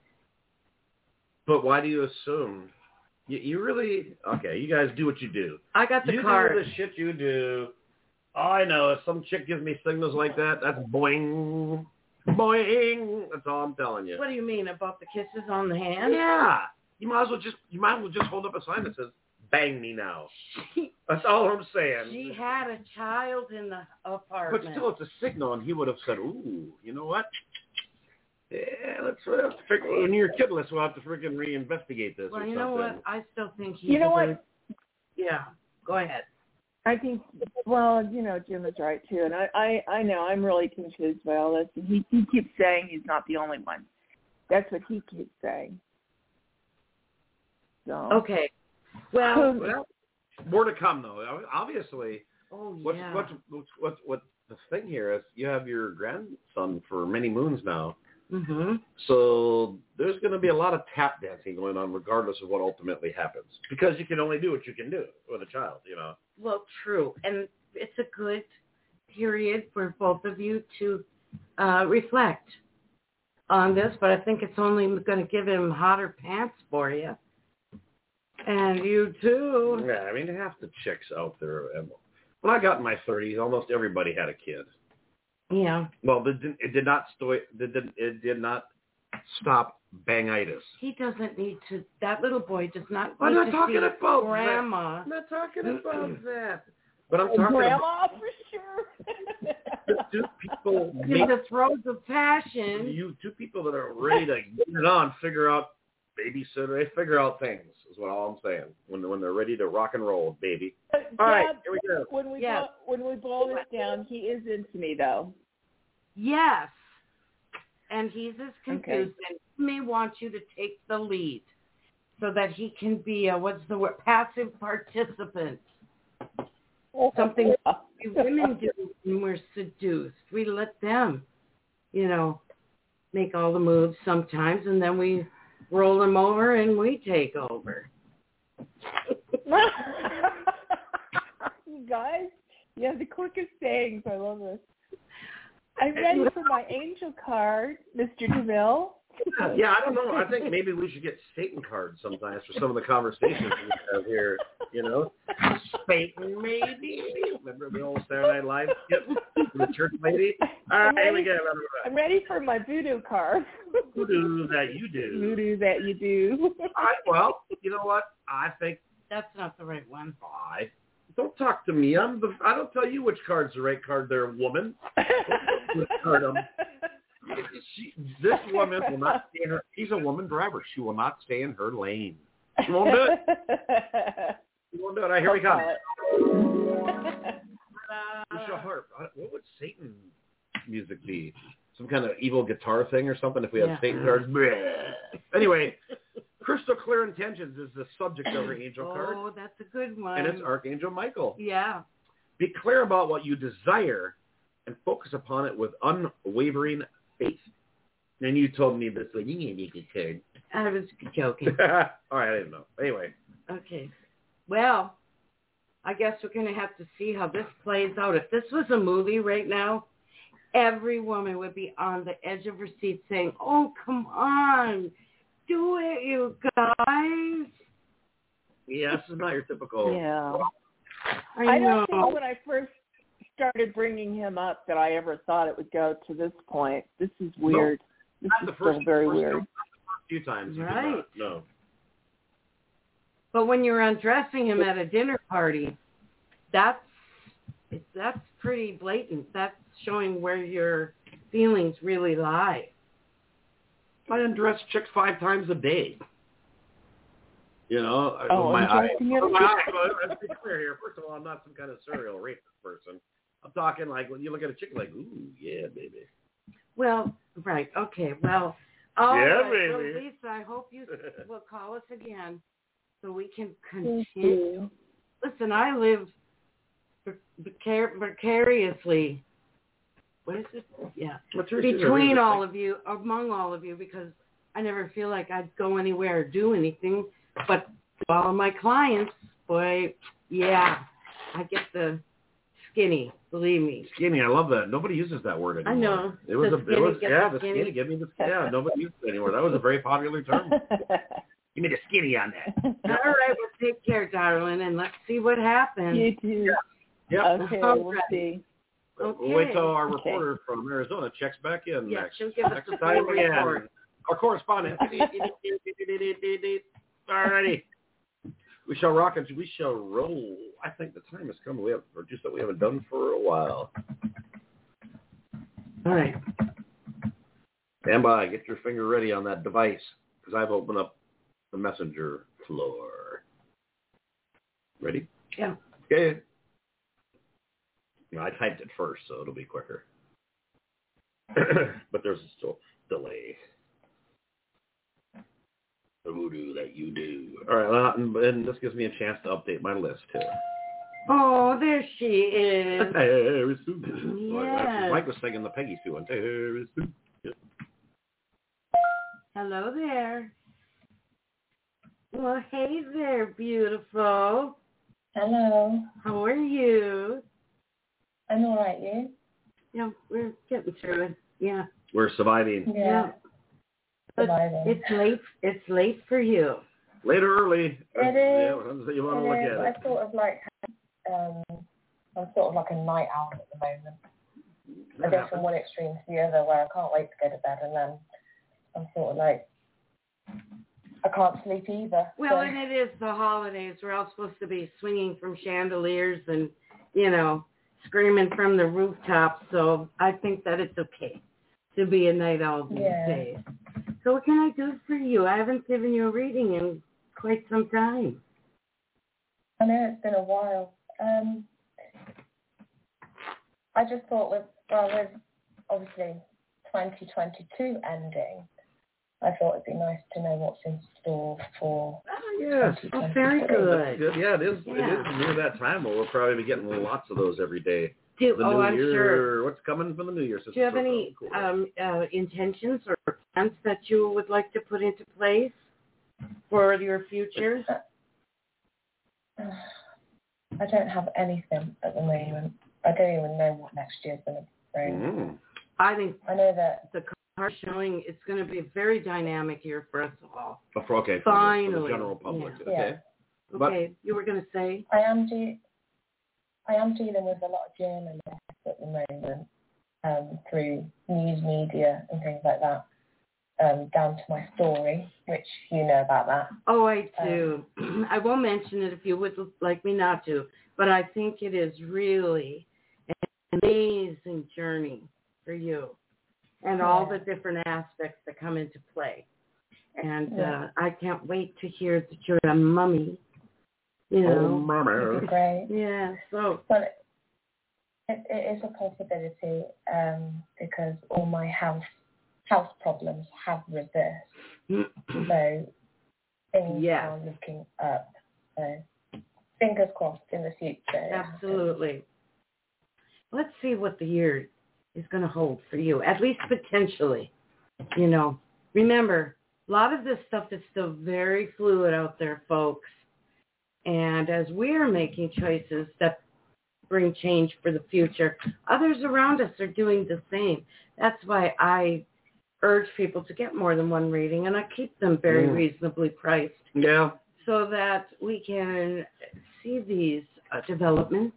But why do you assume? You, you really, okay, you guys do what you do. I got the you card. do the shit you do. All I know, if some chick gives me signals like that, that's boing, boing. That's all I'm telling you. What do you mean about the kisses on the hand? Yeah. You might as well just, you might as well just hold up a sign that says, bang me now. She, That's all I'm saying. she had a child in the apartment. But still, it's a signal, and he would have said, ooh, you know what? Yeah, let's we'll have to figure, when you're kidless, we'll have to freaking reinvestigate this Well, or you something. know what? I still think he's You know a what? good- Yeah, go ahead. I think, well, you know, Jim is right, too. And I, I, I know I'm really confused by all this. And he, he keeps saying he's not the only one. That's what he keeps saying. So. Okay. Well, Well, more to come, though. Obviously, oh, what's, yeah. what's, what's, what's, what the thing here is you have your grandson for many moons now. Mm-hmm. So there's going to be a lot of tap dancing going on regardless of what ultimately happens. Because you can only do what you can do with a child, you know. Well, true. And it's a good period for both of you to uh, reflect on this, but I think it's only going to give him hotter pants for you. And you too. Yeah, I mean, half the chicks out there. And when I got in my thirties, almost everybody had a kid. Yeah. Well, it did, it did not sto- it did, it did not stop bangitis. He doesn't need to. That little boy does not I'm need not to talking see about grandma. that. I'm not talking about that. But I'm talking Grandma about for sure. two people In make, the throes of passion. you two people that are ready to get it on, figure out babysitter, they figure out things is what all I'm saying. When when they're ready to rock and roll, baby. But All right, Dad, here we go. When we Yes. bo- when we boil this down, he is into me though. Yes. And he's as confused, Okay. and he may want you to take the lead so that he can be a, what's the word, passive participant. Something we women do when we're seduced. We let them, you know, make all the moves sometimes, and then we roll them over and we take over. You guys, you have the quickest sayings. I love this. I'm ready for my angel card, Mister DeMille. Yeah, I don't know. I think maybe we should get Satan cards sometimes for some of the conversations we have here. You know, Satan maybe. Remember the old Saturday Night Live skit from the church lady? All right, here we go. I'm ready for my voodoo card. Voodoo that you do. Voodoo that you do. All right, well, you know what? I think That's not the right one. I don't talk to me. I'm the. I don't tell you which card's the right card. There, woman. Which card, um, She, this woman will not stay in her. She's a woman driver. She will not stay in her lane. She won't do it. She won't do it. All right, here we come. Michelle Harp. What would Satan music be? Some kind of evil guitar thing or something? If we have Yeah. Satan cards. Bleh. Anyway, crystal clear intentions is the subject of her angel card, Oh, that's a good one. and it's Archangel Michael. Yeah. Be clear about what you desire and focus upon it with unwavering faith. And you told me this, like, you need a good card. I was joking. All right, I didn't know. Anyway. Okay. Well, I guess we're going to have to see how this plays out. If this was a movie right now, every woman would be on the edge of her seat saying, oh, come on. Do it, you guys. Yeah, this is not your typical. Yeah. I, I know. don't think when I first started bringing him up that I ever thought it would go to this point. This is weird. No, this not is the still first, very first weird. Time, a few times. you did Right. not. No. But when you're undressing him at a dinner party, that's that's pretty blatant. That's showing where your feelings really lie. I undress chicks five times a day. You know, Oh, my eye. undressing it? My eye. Well, let's be clear here. First of all, I'm not some kind of serial rapist person. I'm talking like when you look at a chick like, ooh, yeah, baby. Well, right. Okay. Well, all Yeah, right. baby. Well, Lisa, I hope you will call us again so we can Thank continue. you. Listen, I live vicar- vicariously. What is it? Yeah. What's her Between secret? all of you, among all of you, because I never feel like I'd go anywhere or do anything. But all of my clients, boy, yeah, I get the skinny. Believe me. Skinny, I love that. Nobody uses that word anymore. I know. It was The a, it skinny, was get yeah, the the skinny. skinny. Give me the yeah. Nobody uses it anymore. That was a very popular term. Give me the skinny on that. All right, well, take care, darling, and let's see what happens. You too. Yep. Okay, All we'll right. see. We'll Okay. wait till our Okay. reporter from Arizona checks back in Yeah, next. she'll give us next the time full again. report. Our correspondent. Alrighty. We shall rock and we shall roll. I think the time has come. We have or just that we haven't done for a while. All right. Stand by. Get your finger ready on that device because I've opened up the messenger floor. Ready? Yeah. Okay. No, I typed it first, so it'll be quicker. But there's still delay. The voodoo that you do. All right, well, and, and this gives me a chance to update my list too. Oh, there she is. Terry Sue. Yes. Mike was singing the Peggy Sue one. Terry Sue. Yeah. Hello there. Well, hey there, beautiful. Hello. How are you? I'm all right, you? Yeah, we're getting through it. Yeah. We're surviving. Yeah. But Surviving. it's late. It's late for you. Late or early. It Yeah, is. depends how you want to It look is. at I it. sort of like, um, I'm sort of like a night owl at the moment. I That go happens. from one extreme to the other where I can't wait to go to bed, and then I'm sort of like I can't sleep either. Well, so. and it is the holidays. We're all supposed to be swinging from chandeliers and, you know, screaming from the rooftops. So I think that it's okay to be a night owl these yeah. days. So what can I do for you? I haven't given you a reading in quite some time. I know it's been a while. Um, I just thought with, well, with obviously twenty twenty-two ending, I thought it'd be nice to know what's in store for oh, yes. Oh, very good. good. Yeah, it is. Yeah. It is near that time where we'll probably be getting lots of those every day. Do, the oh, new I'm year, sure. What's coming for the New Year? Do you have any cool. um, uh, intentions or plans that you would like to put into place for your future? I don't have anything at the moment. I don't even know what next year's going to bring. Mm. I think I know that the card showing it's going to be a very dynamic year for us all. Oh, for, okay, for Finally. the, for the general public. Yeah. Okay. Yeah. But, okay, you were going to say? I am de- I am dealing with a lot of journalists at the moment um, through news media and things like that, um, down to my story, which you know about that. Oh, I do. Um, I won't mention it if you would like me not to, but I think it is really an amazing journey for you and yeah. all the different aspects that come into play. And yeah. uh, I can't wait to hear that you're a mummy. You know, oh, mama. Great. Yeah, so. Well, it, it, it is a possibility um, because all my health health problems have reversed. So things yes. are looking up. So fingers crossed in the future. Absolutely. Let's see what the year is going to hold for you, at least potentially. You know, remember, a lot of this stuff is still very fluid out there, folks. And as we're making choices that bring change for the future, others around us are doing the same. That's why I urge people to get more than one reading, and I keep them very mm. reasonably priced. Yeah. So that we can see these uh, developments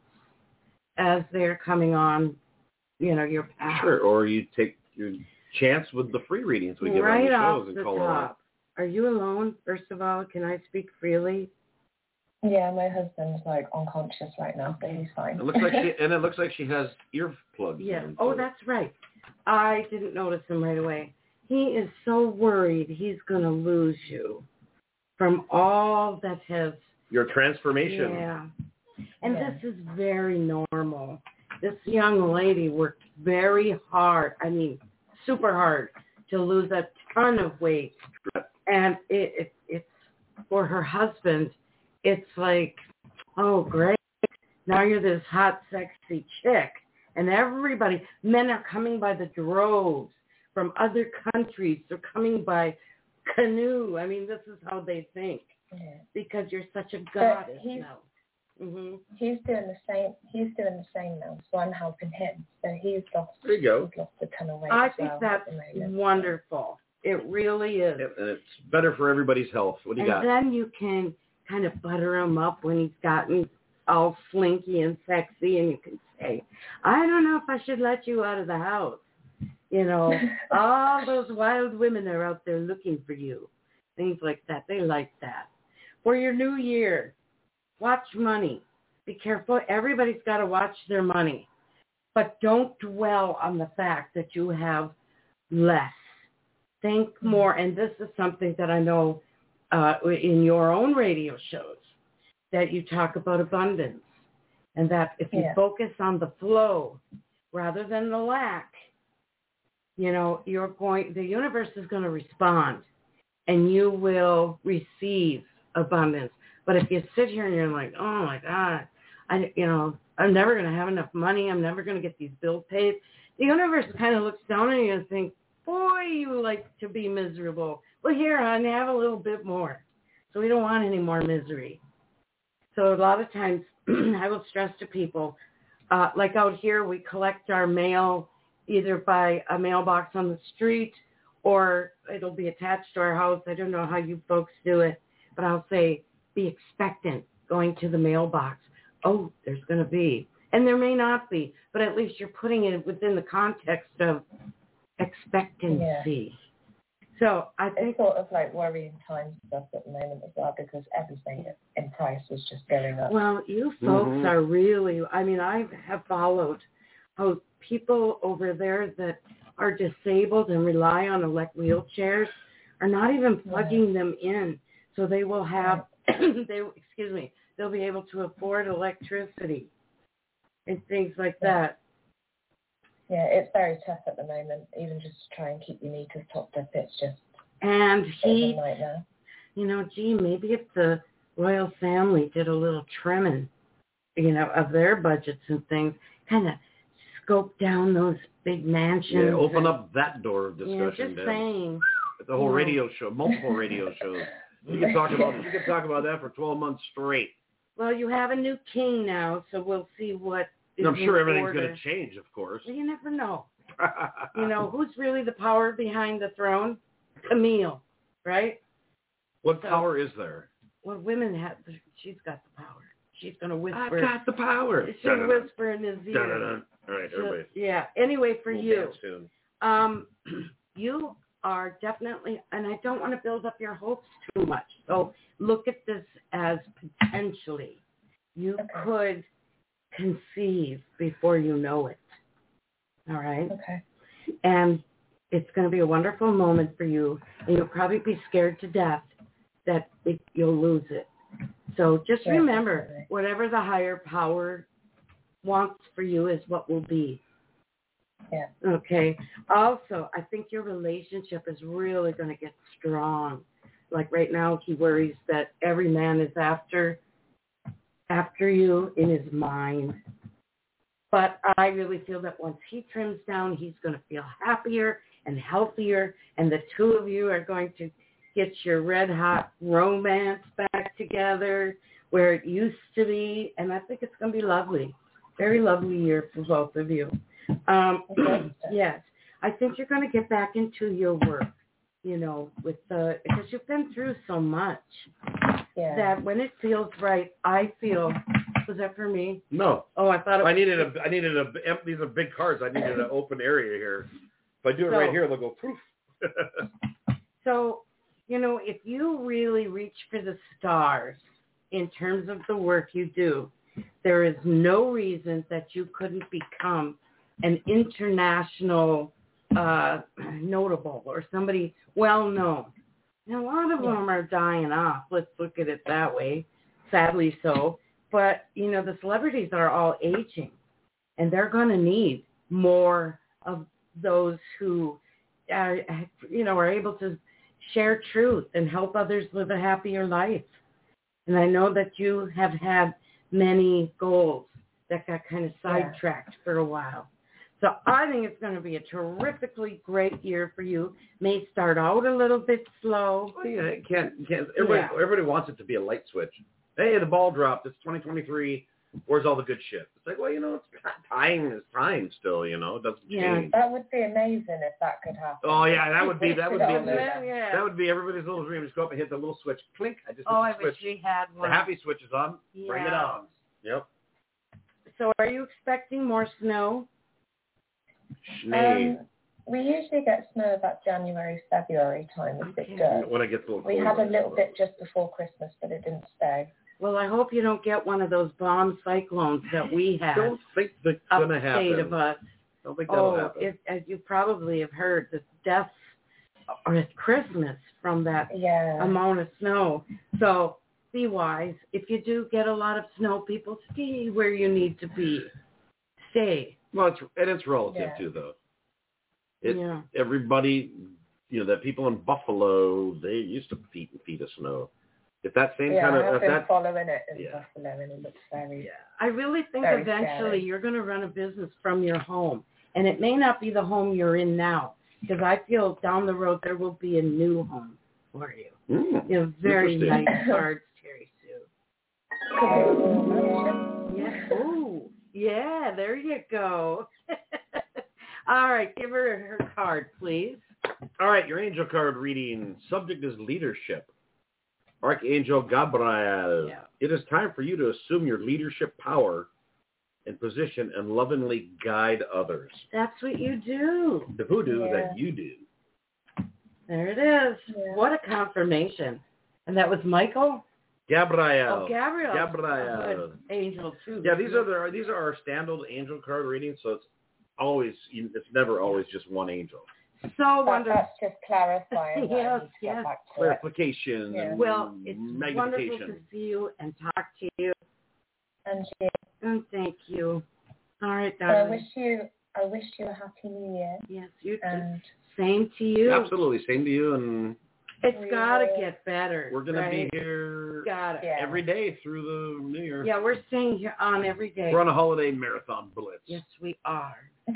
as they're coming on, you know, your path. Sure, or you take your chance with the free readings we give right on the shows in and call top. Are you alone, first of all? Can I speak freely? Yeah, my husband's like unconscious right now, so he's fine. It looks like she, and it looks like she has earplugs. Yeah. in, Oh, so. that's right. I didn't notice him right away. He is so worried he's going to lose you from all that has... Your transformation. Yeah. And yeah. this is very normal. This young lady worked very hard, I mean, super hard, to lose a ton of weight. And it, it it's for her husband, it's like, oh, great. Now you're this hot, sexy chick. And everybody, men are coming by the droves from other countries. They're coming by canoe. I mean, this is how they think. Yeah. Because you're such a goddess he's, now. Mm-hmm. He's doing the same. He's doing the same now, so I'm helping him. So he's lost. There you go. He's lost a ton of weight. I as think well that's wonderful. It really is. Yeah, and it's better for everybody's health. What do you and got? And then you can kind of butter him up when he's gotten all slinky and sexy, and you can say, I don't know if I should let you out of the house. You know, all those wild women are out there looking for you. Things like that. They like that. For your new year, watch money. Be careful. Everybody's got to watch their money. But don't dwell on the fact that you have less. Think more. And this is something that I know uh, in your own radio shows, that you talk about abundance. And that if you yeah. focus on the flow rather than the lack, you know, you're going, the universe is going to respond and you will receive abundance. But if you sit here and you're like, oh my God, I, you know, I'm never going to have enough money. I'm never going to get these bills paid. The universe kind of looks down on you and thinks, boy, you like to be miserable. Well, here, hon, have a little bit more. So we don't want any more misery. So a lot of times I will stress to people, uh, like out here, we collect our mail either by a mailbox on the street or it'll be attached to our house. I don't know how you folks do it, but I'll say be expectant going to the mailbox. Oh, there's going to be. And there may not be, but at least you're putting it within the context of expectancy. Yeah. So I think it's sort of like worrying times stuff at the moment as well because everything in price is just going up. Well, you folks Mhm. are really, I mean, I have followed how people over there that are disabled and rely on elect wheelchairs are not even plugging them in. So they will have, they excuse me, they'll be able to afford electricity and things like that. Yeah, it's very tough at the moment. Even just to try and keep your meters topped up, it's just And he, a nightmare. you know, gee, maybe if the royal family did a little trimming, you know, of their budgets and things, kind of scope down those big mansions. Yeah, open and, up that door of Yeah, discussion. just Deb. saying. The whole you know. radio show, multiple radio shows. You can talk about you can talk about that for twelve months straight. Well, you have a new king now, so we'll see what is And I'm sure in everything's order. going to change, of course. You never know. You know, who's really the power behind the throne? Camille, right? What So- power is there? Well, women have, she's got the power. She's going to I whisper. got the power. She'll Dun-dun-dun. whisper in his ear. Dun-dun-dun. All right, She'll- everybody. yeah. Anyway, for We'll you, dance soon. um, you are definitely, and I don't want to build up your hopes too much. So look at this as potentially you Okay. could conceive before you know it. All right? Okay. And it's going to be a wonderful moment for you, and you'll probably be scared to death that it, you'll lose it. So just Yeah, remember, definitely. whatever the higher power wants for you is what will be. Yeah. Okay. Also, I think your relationship is really going to get strong. Like right now, he worries that every man is after after you in his mind. But I really feel that once he trims down, he's going to feel happier and healthier, and the two of you are going to get your red hot romance back together where it used to be, and I think it's going to be lovely. Very lovely year for both of you. Um, yes, I think you're going to get back into your work, you know, with the, because you've been through so much Yeah. that when it feels right, I feel, was that for me? No. Oh, I thought it was. I needed a. I needed a. These are big cards. I needed an open area here. If I do it So- right here, they'll go poof. So, you know, if you really reach for the stars in terms of the work you do, there is no reason that you couldn't become an international uh, notable or somebody well-known. And a lot of Yeah. them are dying off. Let's look at it that way, sadly so. But, you know, the celebrities are all aging, and they're going to need more of those who, are, you know, are able to share truth and help others live a happier life. And I know that you have had many goals that got kind of sidetracked for a while. So I think it's going to be a terrifically great year for you. May start out a little bit slow. Well, yeah, it can't. Can't. Everybody, Yeah. everybody wants it to be a light switch. Hey, the ball dropped. It's twenty twenty-three. Where's all the good shit? It's like, well, you know, it's time is time still. You know, it doesn't Yeah. change. That would be amazing if that could happen. Oh yeah, that would be that would be Oh, Yeah, yeah. that would be everybody's little dream. Just go up and hit the little switch. Clink. I just hit Oh, I the wish switch. we had The one. happy switch is on. Bring it Yeah. on. Yep. So are you expecting more snow? Schnee. Um, we usually get snow about January, February time if Okay. it does. When it gets a little We cooler. had a little bit just before Christmas, but it didn't stay. Well, I hope you don't get one of those bomb cyclones that we had Don't think that's gonna upstate happen. of us. Don't think that'll Oh, happen. it, as you probably have heard, the deaths are at Christmas from that Yeah. amount of snow. So be wise. If you do get a lot of snow, people stay where you need to be. Stay. Well, it's and it's relative Yeah. too, though. It, Yeah. Everybody, you know, that people in Buffalo, they used to feet and feet of snow. If that same Yeah, kind I of, have if been that, following it in Yeah. Buffalo, and it looks very. Yeah. I really think Very eventually scary. you're going to run a business from your home. And it may not be the home you're in now, because I feel down the road there will be a new home for you. Mm, You have very interesting. nice cards, Terry Sue. Yeah. Oh, yeah, there you go. All right, give her her card, please. All right, your angel card reading. Subject is leadership. Archangel Gabriel. Yeah. It is time for you to assume your leadership power and position and lovingly guide others. That's what you do. The voodoo Yeah. that you do. There it is. Yeah. What a confirmation. And that was Michael? Gabriel. Oh, Gabriel. Gabriel. Oh, good. Angel, too. Yeah, these are the these are our standard angel card readings, so it's always it's never always just one angel. So That, wonderful. that's just clarifying. that I Yes, need to yes. get back to it. Clarification. Yeah. And Well, it's wonderful to magnification. see you and talk to you. And you. And thank you. All right, So I darling. wish you, I wish you a happy New Year. Yes, you too. And Same to you. Absolutely, same to you, and It's We got to will- get better. we're gonna right? be here Got it. yeah. every day through the New Year. Yeah, we're staying here on every day. We're on a holiday marathon blitz. Yes, we are.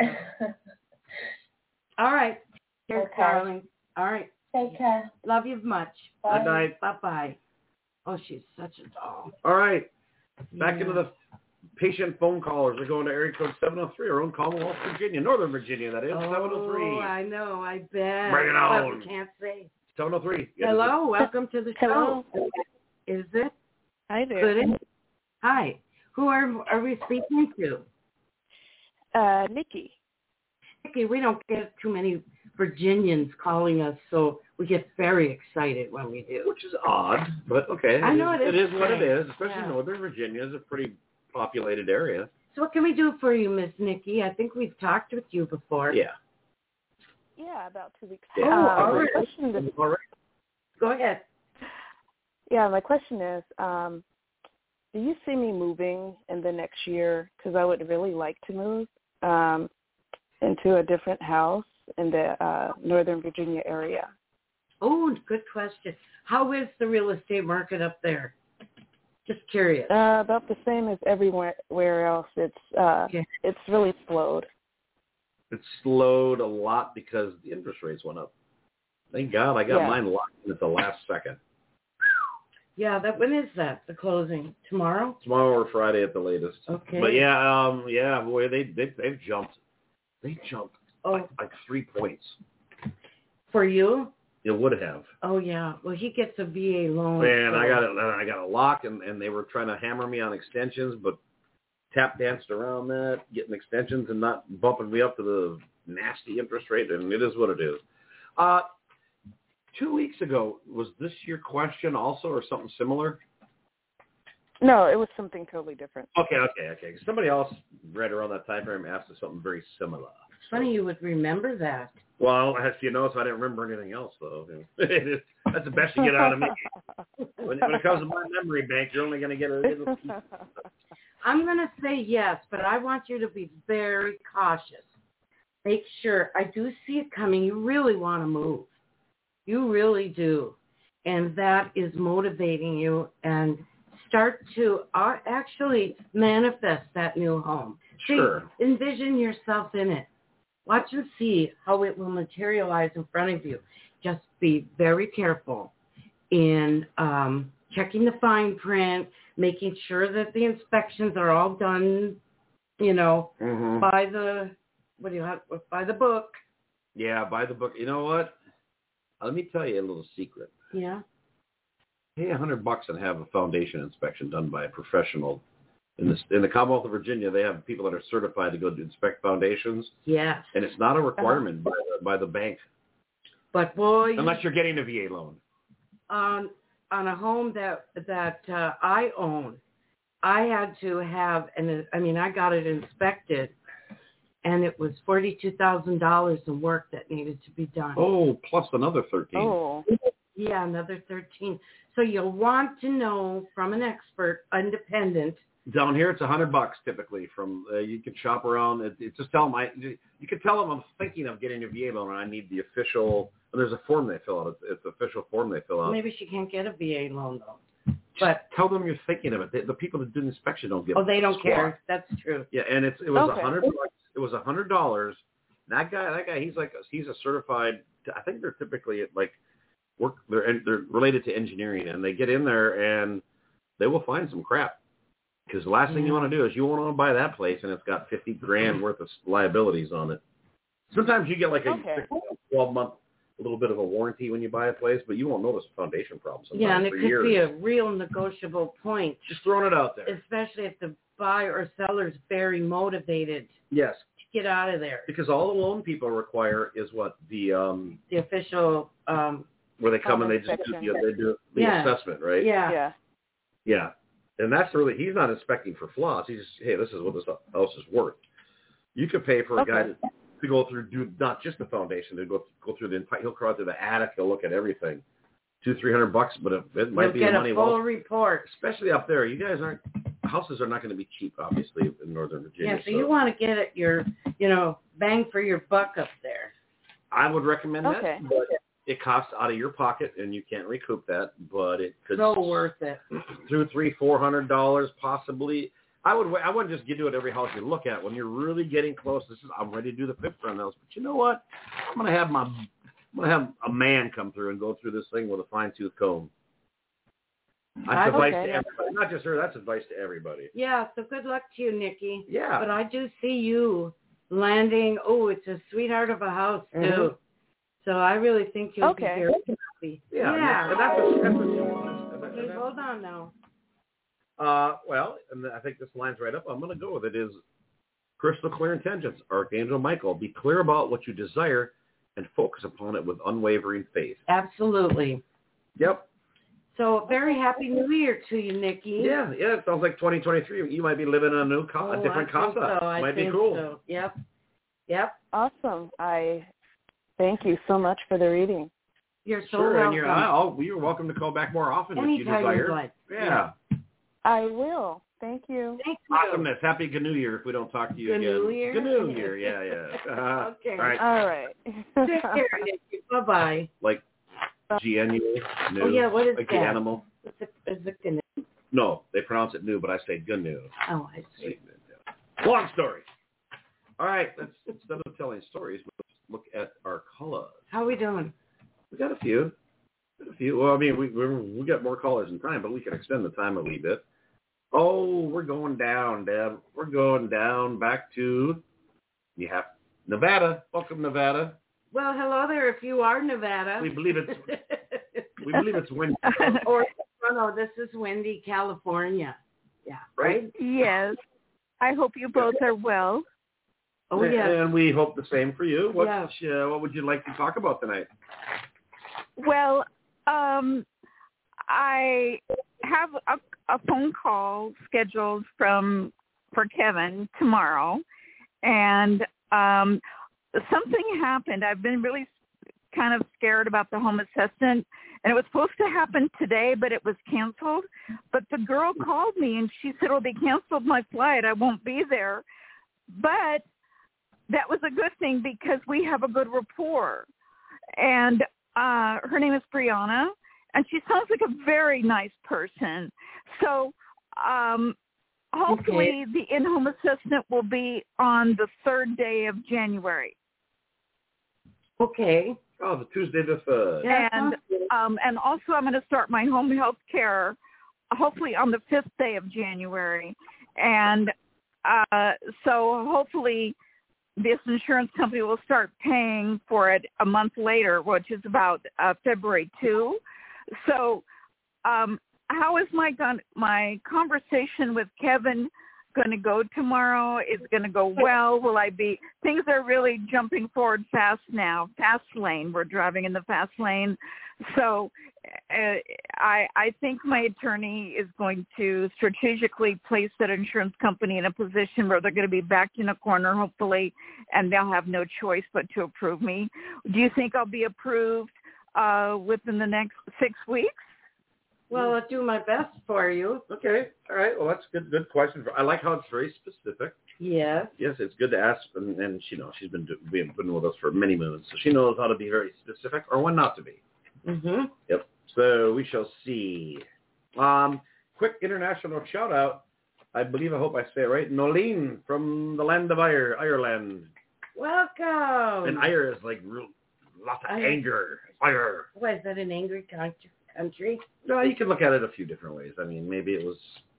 All right. Cheers, Okay. darling. All right. Take care. Love you much. Bye. Good night. Bye-bye. Oh, she's such a doll. All right, back Yeah. into the patient phone callers. We're going to area code seven oh three, our own Commonwealth, Virginia, Northern Virginia, that is, Oh, seven oh three. I know. I bet. Bring it But on. we can't say. seven oh three. Yes, Hello. Welcome to the show. Hello. Is it? Hi there. Good. Hi. Who are are we speaking to? Uh, Nikki. Nikki, we don't get too many Virginians calling us, so we get very excited when we do. Which is odd, but okay. I know is, it it is is what it strange. is, especially Yeah. Northern Virginia is a pretty populated area. So what can we do for you, Miss Nikki? I think we've talked with you before. Yeah. Yeah, about two weeks Yeah. ago. Oh, Uh, all my right. question is, All right. Go ahead. yeah, my question is, um, do you see me moving in the next year? Because I would really like to move um, into a different house in the uh, Northern Virginia area. Oh, good question. How is the real estate market up there? Just curious. Uh, about the same as everywhere where else. It's uh, Okay. it's really slowed. It slowed a lot because the interest rates went up. Thank God I got Yeah. mine locked in at the last second. Yeah, that when is that? The closing tomorrow? Tomorrow or Friday at the latest. Okay. But yeah, um, yeah, boy, they they they've jumped. They jumped Oh, like, like three points. for you? It would have. Oh yeah. Well, he gets a V A loan. Man, so- I got it. I got a lock, and, and they were trying to hammer me on extensions, but tap danced around that, getting extensions and not bumping me up to the nasty interest rate, and it is what it is. Uh, two weeks ago, was this your question also, or something similar? No, it was something totally different. Okay, okay, okay. Somebody else right around that time frame asked us something very similar. It's funny you would remember that. Well, as you know, so I didn't remember anything else, though. It is, that's the best you get out of me. When, when it comes to my memory bank, you're only going to get a little. I'm going to say yes, but I want you to be very cautious. Make sure. I do see it coming. You really want to move. You really do. And that is motivating you, and start to uh, actually manifest that new home. Sure. See, envision yourself in it. Watch and see how it will materialize in front of you. Just be very careful in um, checking the fine print, making sure that the inspections are all done, you know, Mm-hmm. by the what do you have by the book. Yeah, buy the book. You know what? Let me tell you a little secret. Yeah. Pay a hundred bucks and have a foundation inspection done by a professional. In the in the Commonwealth of Virginia, they have people that are certified to go to inspect foundations, Yes. and it's not a requirement by the, by the bank But boy, you- unless you're getting a V A loan. on on a home that that uh, I own, I had to have, and I mean, I got it inspected, and it was forty-two thousand dollars in work that needed to be done. Oh, plus another thirteen. Oh, Yeah, another thirteen. So you'll want to know from an expert, independent. Down here, it's a hundred bucks typically. From uh, you can shop around. It, it, just tell them I. You can tell them I'm thinking of getting a V A loan, and I need the official. And there's a form they fill out. It's, it's the official form they fill out. Maybe she can't get a V A loan though. But Tell them you're thinking of it. They, the people that do the inspection don't give. oh, they don't squat. care. That's true. Yeah, and it's it was a Okay. hundred bucks. It was a hundred dollars. That guy, that guy, he's like he's a certified. I think they're typically like work. They're they're related to engineering, and they get in there and they will find some crap. Because the last thing you Yeah. want to do is you want to buy that place and it's got fifty grand worth of liabilities on it. Sometimes you get like a Okay. six, twelve month, a little bit of a warranty when you buy a place, but you won't notice foundation problems. Yeah, and it for could years. be a real negotiable point, Just throwing it out there. especially if the buyer or seller's very motivated Yes. to get out of there. Because all the loan people require is what the um The official. Um, where they come Home and they just do inspection. the, they do the Yeah. assessment, right? yeah. Yeah. Yeah. And that's really, he's not inspecting for flaws. He's just, hey, this is what this house is worth. You could pay for a Okay. guy to, to go through, do not just the foundation, to go go through the entire, he'll crawl through the attic, he'll look at everything. Two, three hundred bucks, but it, it might You'll be get the money a full well, report. especially up there. You guys aren't, houses are not going to be cheap, obviously, in Northern Virginia. Yeah, so, you want to get it your, you know, bang for your buck up there. I would recommend that, Okay. but it costs out of your pocket, and you can't recoup that, but it could So worth it. two, three, four hundred dollars possibly. I would I wouldn't just get to it every house you look at. When you're really getting close, this is I'm ready to do the fifth run house. But you know what? I'm gonna have my I'm gonna have a man come through and go through this thing with a fine tooth comb. That's advice Okay. to everybody, not just her. That's advice to everybody. Yeah, so good luck to you, Nikki. Yeah. But I do see you landing. Oh, it's a sweetheart of a house too. Mhm. So I really think you'll Okay. be very happy. Yeah. Yeah. And that's what, that's what she wants. And that- Okay, and that- hold on now. Uh, well, and I think this lines right up. I'm going to go with it. Is crystal clear intentions, Archangel Michael. Be clear about what you desire and focus upon it with unwavering faith. Absolutely. Yep. So very happy New Year to you, Nikki. Yeah, yeah. It sounds like twenty twenty-three. You might be living in a new, co- Oh, a different I think casa. So. I might think be cool. So. Yep. Yep. Awesome. I thank you so much for the reading. You're so Sure, welcome. and you're, I'll, you're welcome to call back more often if you Anytime desire. you'd like. Yeah. I will. Thank you. Thank you. Awesomeness. Happy Good New Year if we don't talk to you Good again. New Year? Good New Year. Yeah, yeah. Uh, Okay. All right. All right. Take care, Nikki. Bye-bye. Like G N U. New. Oh, yeah, what is like that? the animal. Is it, is it gonna... No, they pronounce it new, but I say GNU. Oh, I see. Long story. All right, let's instead of telling stories, let's look at our callers. How are we doing? We got a few. Got a few. Well, I mean, we we we got more callers in time, but we can extend the time a wee bit. Oh, we're going down, Deb. We're going down back to you have Nevada. Welcome, Nevada. Well, hello there. If you are Nevada, We believe it's we believe it's windy. or no, no, this is Wendy, California. Yeah, right. Yes. I hope you both are well. Oh yeah. And we hope the same for you. What Yeah. uh, what would you like to talk about tonight? Well, um, I have a, a phone call scheduled from for Kevin tomorrow, and um, something happened. I've been really kind of scared about the home assistant, and it was supposed to happen today, but it was canceled. But the girl called me, and she said, well, they canceled my flight. I won't be there. But that was a good thing because we have a good rapport. And uh, her name is Brianna, and she sounds like a very nice person. So um, hopefully Okay. the in-home assistant will be on the third day of January. Okay. Oh, the Tuesday the third. Yeah, And sounds good. um, and also I'm going to start my home health care hopefully on the fifth day of January. And uh, so hopefully this insurance company will start paying for it a month later, which is about uh, February second. So um, how is my gon- my conversation with Kevin going to go tomorrow? Is it going to go well? Will I be – things are really jumping forward fast now, fast lane. We're driving in the fast lane. So uh, I, I think my attorney is going to strategically place that insurance company in a position where they're going to be backed in a corner, hopefully, and they'll have no choice but to approve me. Do you think I'll be approved uh, within the next six weeks? Well, I'll do my best for you. Okay. All right. Well, that's a good. Good question. I like how it's very specific. Yes. Yes, it's good to ask, and, and she knows she's been do, being been with us for many moons, so she knows how to be very specific or when not to be. Mhm. Yep. So we shall see. Um, quick international shout out. I believe I hope I say it right. Nolene from the land of Ire, Ireland. Welcome. And Ire is like real, lots of Ire. anger. Ire. What is that? An angry country? Country? No, you can look at it a few different ways. I mean, maybe it was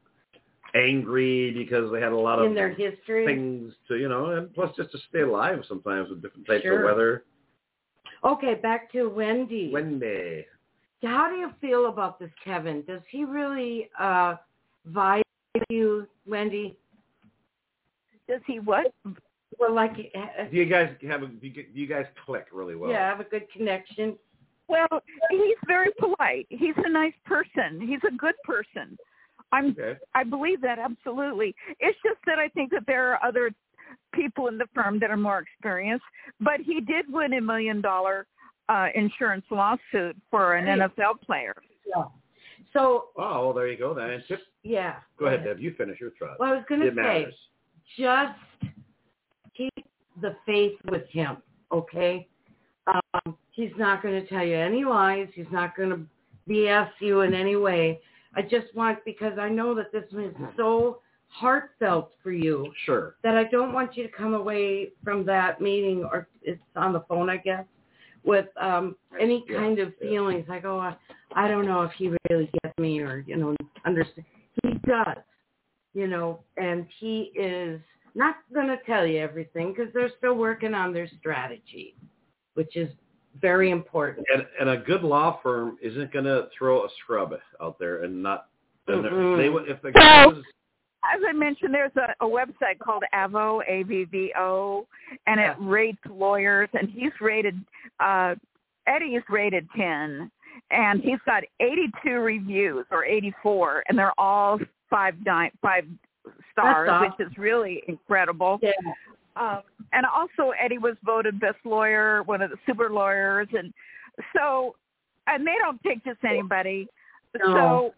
angry because they had a lot of In their history. things to, you know, and plus just to stay alive sometimes with different types Sure. of weather. Okay, back to Wendy. Wendy. How do you feel about this, Kevin? Does he really uh, vibe you, Wendy? Does he what? Well, like, uh, do you guys have a, do you guys click really well? yeah, have a good connection. Well, he's very polite. He's a nice person. He's a good person. I'm. Okay. I believe that absolutely. It's just that I think that there are other people in the firm that are more experienced. But he did win a million dollar uh, insurance lawsuit for an N F L player. Yeah. So. Oh, well, there you go then. And tip, yeah. Go ahead, Deb. You finish your thought. Well, I was going to It say, matters. just keep the faith with him, okay? Um, he's not going to tell you any lies. He's not going to B S you in any way. I just want, because I know that this is so heartfelt for you. Sure. That I don't want you to come away from that meeting, or it's on the phone, I guess, with um, any Yeah, kind of yeah. feelings like, oh, I, I don't know if he really gets me, or, you know, understand. He does, you know, and he is not going to tell you everything because they're still working on their strategy, which is very important. And, and a good law firm isn't going to throw a scrub out there and not. And Mm-mm. they would if the guy Well, was, as I mentioned, there's a, a website called Avo, A V V O, and Yeah. it rates lawyers, and he's rated, uh, Eddie is rated ten, and he's got eighty-two reviews, or eighty-four, and they're all five, di- five stars, That's which is really incredible. Yeah. Um, and also, Eddie was voted best lawyer, one of the super lawyers, and so, and they don't take just anybody. No. So,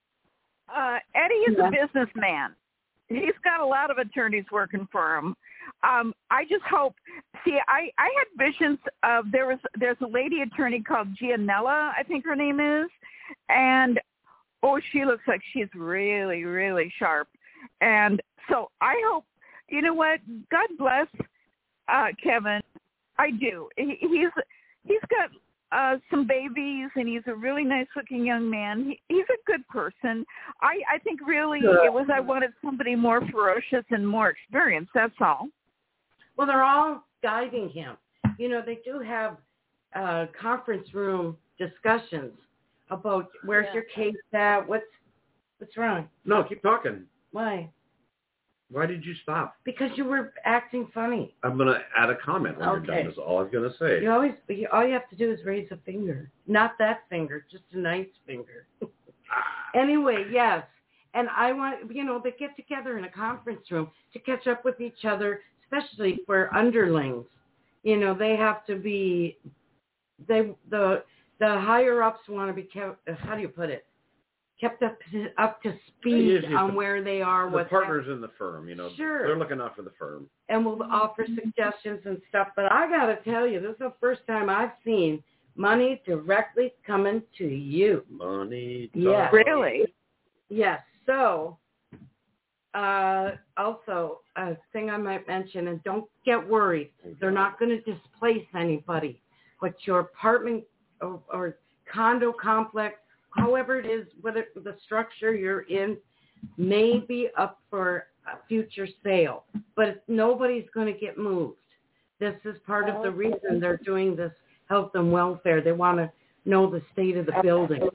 uh, Eddie is Yeah. a businessman. He's got a lot of attorneys working for him. Um, I just hope. See, I, I had visions of there was there's a lady attorney called Gianella, I think her name is, and oh, she looks like she's really, really sharp. And so I hope. You know what? God bless uh, Kevin. I do. He, he's he's got uh, some babies, and he's a really nice-looking young man. He, he's a good person. I, I think really Good. it was I wanted somebody more ferocious and more experienced. That's all. Well, they're all guiding him. You know, they do have uh, conference room discussions about where's Yeah. your case at, what's what's wrong, no, keep talking. why? Why did you stop? Because you were acting funny. I'm going to add a comment when Okay. you're done. Is all I was going to say. You always, you, all you have to do is raise a finger, not that finger, just a nice finger. Anyway, yes, and I want, you know, they get together in a conference room to catch up with each other, especially for underlings. You know, they have to be, they the the higher ups want to be kept. How do you put it? Kept up to, up to speed Usually on the- where they are. The what's partners in the firm, you know, Sure. they're looking out for the firm. and we'll offer suggestions and stuff. But I got to tell you, this is the first time I've seen money directly coming to you. Money. Yeah. talk. Really? Yes. So, uh, also, a thing I might mention, and don't get worried, they're not going to displace anybody. But your apartment or, or condo complex, however it is, whether the structure you're in, may be up for a future sale, but it's, nobody's going to get moved. This is part of the reason they're doing this health and welfare. They want to know the state of the building.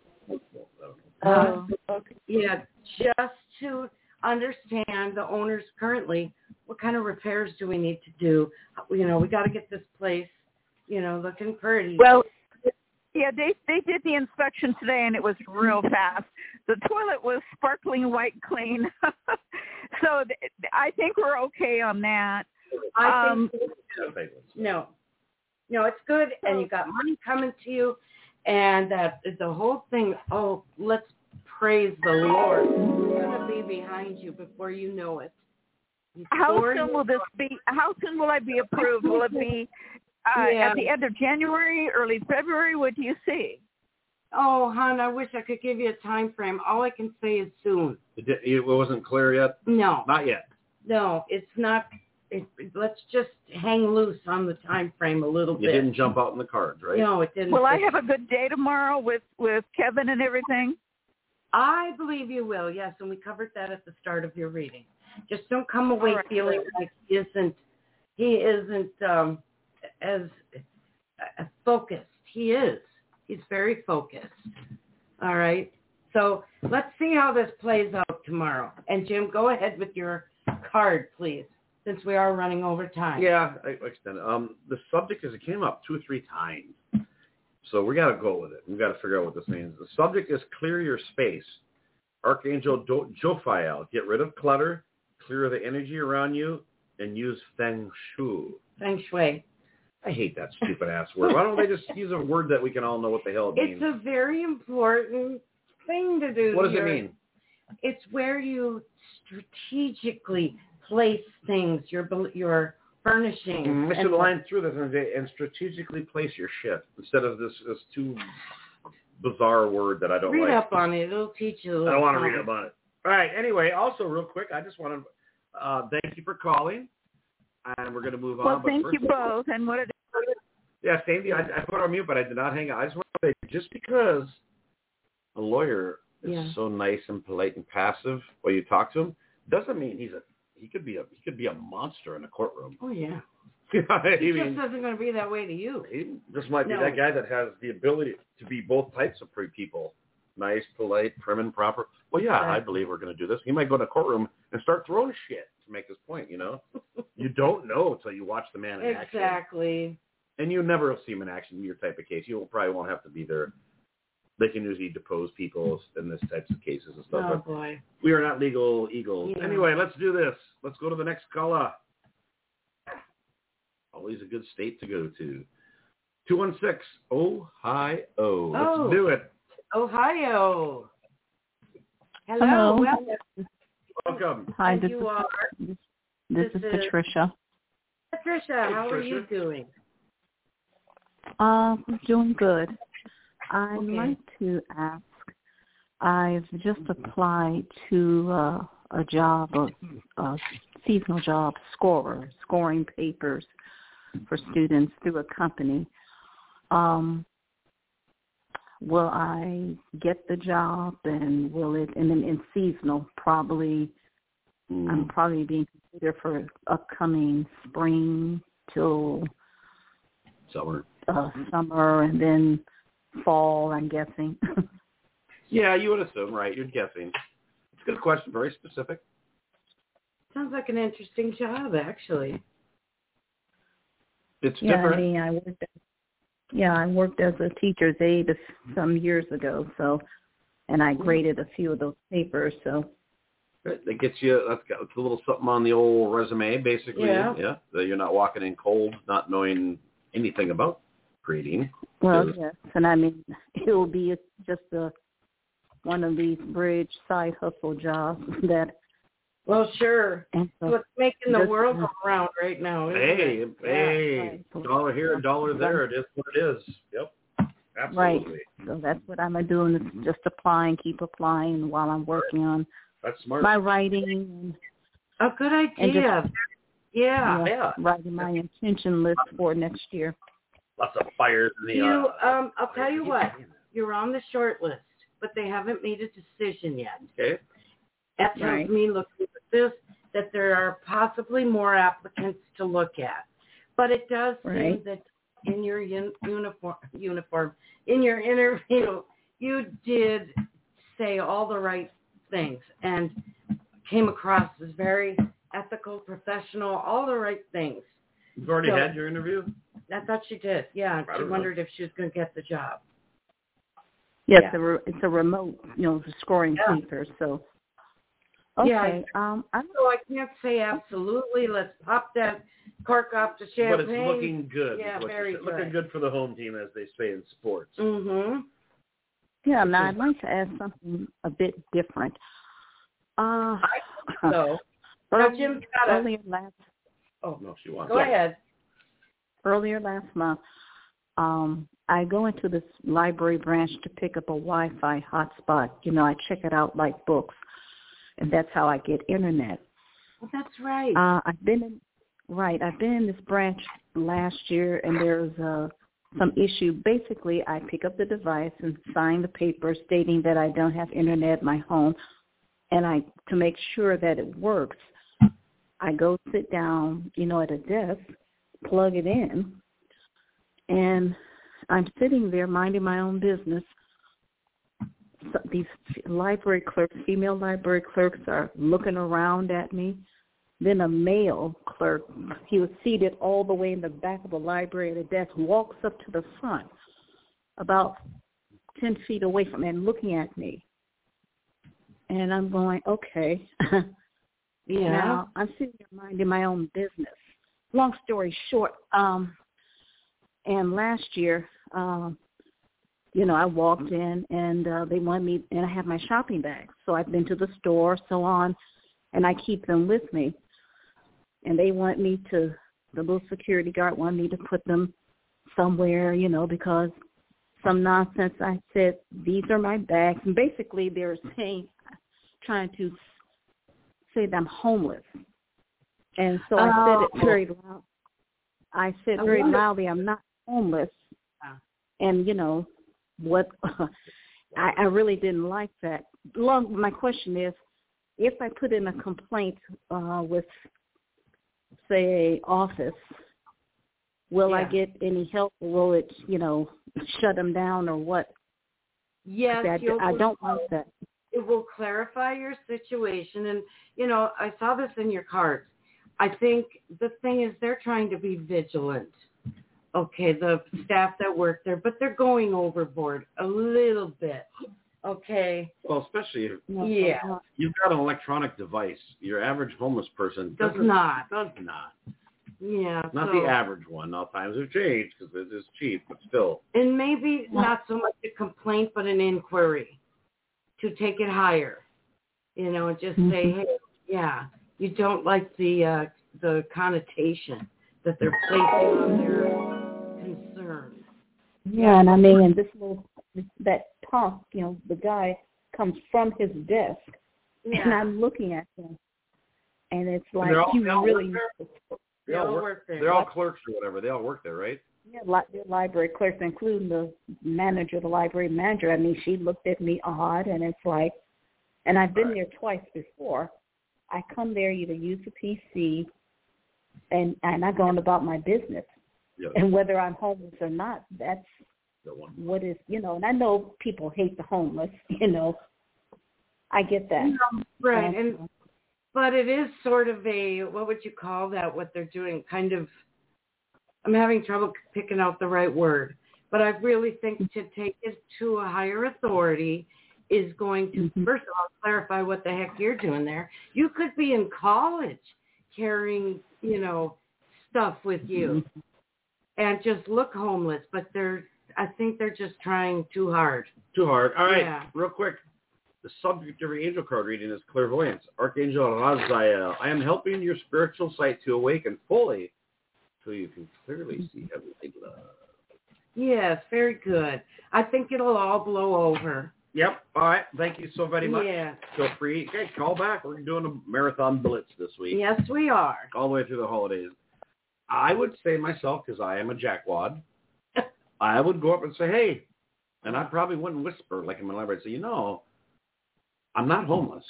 Uh, okay. yeah, just to understand the owners currently, what kind of repairs do we need to do? You know, we got to get this place, you know, looking pretty. Well, yeah, they they did the inspection today, and it was real fast. The toilet was sparkling white clean, so th- I think we're okay on that. I um, think Yeah, they would. no, no, it's good, and you got money coming to you, and that the whole thing. Oh, let's praise the Lord. It's gonna be behind you before you know it. How Before soon you- will this be? How soon will I be approved? Will it be uh, Yeah. at the end of January, early February? What do you see? Oh, hon, I wish I could give you a time frame. All I can say is soon. It, di- it wasn't clear yet? No, Not yet. no, it's not. It, let's just hang loose on the time frame a little You bit. didn't jump out in the cards, right? No, it didn't. Will I have a good day tomorrow with with Kevin and everything? I believe you will, yes, and we covered that at the start of your reading. Just don't come away All right. feeling like he isn't, he isn't um, as uh, focused. He is. He's very focused. All right. So let's see how this plays out tomorrow. And Jim, go ahead with your card, please. since we are running over time. Yeah, I, I extend it. Um, the subject is it came up two or three times, so we got to go with it. We got to figure out what this means. The subject is clear your space. Archangel Do- Jophiel, get rid of clutter, clear the energy around you, and use Feng Shui. Feng Shui. I hate that stupid ass word. Why don't they just use a word that we can all know what the hell it means? It's a very important thing to do. What does here. it mean? It's where you strategically place things, your your furnishings. Mm, I should and line through this and, and strategically place your shit instead of this this too bizarre word that I don't read like. up on it. It'll teach you a little I don't want to something. read up on it. All right. Anyway, also real quick, I just want to uh, thank you for calling, and we're going to move on. Well, but thank first, you both. And what it Yeah, same deal. I, I put on mute, but I did not hang out. I just want to say, just because a lawyer is Yeah. so nice and polite and passive while you talk to him, doesn't mean he's a he could be a he could be a monster in a courtroom. Oh yeah. You know what I He mean? just isn't going to be that way to you. He just might be No. that guy that has the ability to be both types of pre- people. Nice, polite, prim and proper. Well, yeah, I Exactly. believe we're going to do this. He might go in a courtroom and start throwing shit to make his point, you know? You don't know until you watch the man in action. Exactly. And you never see him in action in your type of case. You probably won't have to be there. They can usually depose people in this types of cases and stuff. Oh but boy. we are not legal eagles. Yeah. Anyway, let's do this. Let's go to the next caller. Always a good state to go to. two one six, Ohio. Oh. Let's do it. Ohio. Hello. Hello. Welcome. Welcome. Hi, And this you is are this, this is is- Patricia. Patricia. How are Patricia. you doing? Um, I'm doing good. I'd Okay. like to ask. I've just applied to uh, a job, a, a seasonal job, scorer, scoring papers for students through a company. Um, will I get the job, and will it? And then in seasonal, probably. Mm. I'm probably being considered for upcoming spring till Summer. uh, summer, and then fall, I'm guessing. Yeah, you would assume, right? You're guessing. It's a good question. Very specific. Sounds like an interesting job, actually. It's yeah, different. I mean, I worked. As, yeah, I worked as a teacher's aide some years ago, so, and I graded a few of those papers. So, That gets you, that's got it's a little something on the old resume, basically. Yeah. Yeah. That you're not walking in cold, not knowing anything about grading. well, Yes. yes, and I mean, it will be just a one of these bridge side hustle jobs that. Well, sure. And so, What's making the Just- world go around right now? Isn't Hey, it? hey, right. dollar here, a dollar there. It is what it is. Yep. Absolutely. Right. So that's what I'm doing, is just applying, keep applying while I'm working on That's smart. my writing A good and idea. just yeah. yeah. writing my intention list for next year. Lots of fires in the You, uh, um, I'll tell you what. You're on the short list, but they haven't made a decision yet. Okay. That tells Right. me, looking at this, that there are possibly more applicants to look at. But it does seem Right. that in your un- uniform, uniform, in your interview, you did say all the right things and came across as very ethical, professional, all the right things. You've already So- had your interview? I thought she did. Yeah, I she don't know. wondered if she was going to get the job. Yes, Yeah. it's, a re- it's a remote, you know, scoring Yeah. paper. So, okay. Yeah, um, I'm So I can't say absolutely. Let's pop that cork off the champagne. But it's looking good. is Yeah, what you very said. Looking good. good for the home team, as they say in sports. Mm-hmm. yeah. Now I'd like to ask something a bit different. Uh, So, now early- Jim's got a. earlier last Oh, No, she wants. go ahead. earlier last month, um, I go into this library branch to pick up a Wi-Fi hotspot. You know, I check it out like books, and that's how I get internet. Well, that's right. Uh, I've been in, right. I've been in this branch last year, and there's uh, some issue. Basically, I pick up the device and sign the paper stating that I don't have internet at my home, and I to make sure that it works, I go sit down, you know, at a desk, plug it in, and I'm sitting there minding my own business. So these library clerks, female library clerks, are looking around at me, Then a male clerk, he was seated all the way in the back of the library at a desk, walks up to the front about ten feet away from me and looking at me. And I'm going, okay. Yeah. Now, I'm sitting there minding my own business. Long story short, um, and last year, um, you know, I walked in and uh, they wanted me, and I have my shopping bags. So I've been to the store, so on, and I keep them with me. And they want me to, the little security guard wanted me to put them somewhere, you know, because some nonsense. I said, these are my bags. And basically they were saying, trying to say that I'm homeless. And so I said it very loud. I said very loudly, I'm not homeless. And, you know, what, I, I really didn't like that. Long, my question is, if I put in a complaint uh, with, say, office, will yeah. I get any help, or will it, you know, shut them down or what? Yes, I, I don't want that. It will clarify your situation. And, you know, I saw this in your cards. I think the thing is they're trying to be vigilant. Okay, the staff that work there, but they're going overboard a little bit. Okay. Well, especially if yeah. you've got an electronic device. Your average homeless person does not. Does not. Yeah. Not so, the average one. Now times have changed because it is cheap, but still. And maybe not so much a complaint, but an inquiry to take it higher. You know, and just mm-hmm. say, hey, yeah, you don't like the uh, the connotation that they're placing on their concern. Yeah, and I mean, and this little that talk, you know, the guy comes from his desk, yeah. and I'm looking at him, and it's like all, he all really. They all work, work there. They're all clerks or whatever. They all work there, right? Yeah, li- they're library clerks, including the manager, the library manager. I mean, she looked at me odd, and it's like, and I've been right. there twice before. I come there either use a P C, and and I go on about my business, yep. and whether I'm homeless or not, that's what is, you know. And I know people hate the homeless, you know. I get that, no, right? And, and but it is sort of a, what would you call that? What they're doing, kind of. I'm having trouble picking out the right word, but I really think to take it to a higher authority is going to, mm-hmm. first of all, clarify what the heck you're doing there. You could be in college carrying, you know, stuff with you mm-hmm. and just look homeless, but they're, I think they're just trying too hard. Too hard. All right, yeah. real quick. The subject of your angel card reading is clairvoyance. Archangel Raziel, I am helping your spiritual sight to awaken fully so you can clearly see heavenly love. Yes, very good. I think it'll all blow over. Yep. All right. Thank you so very much. Yeah. Feel free. Okay, call back. We're doing a marathon blitz this week. Yes, we are. All the way through the holidays. I would say myself, because I am a jackwad, I would go up and say, hey, and I probably wouldn't whisper like in my library. I'd say, you know, I'm not homeless.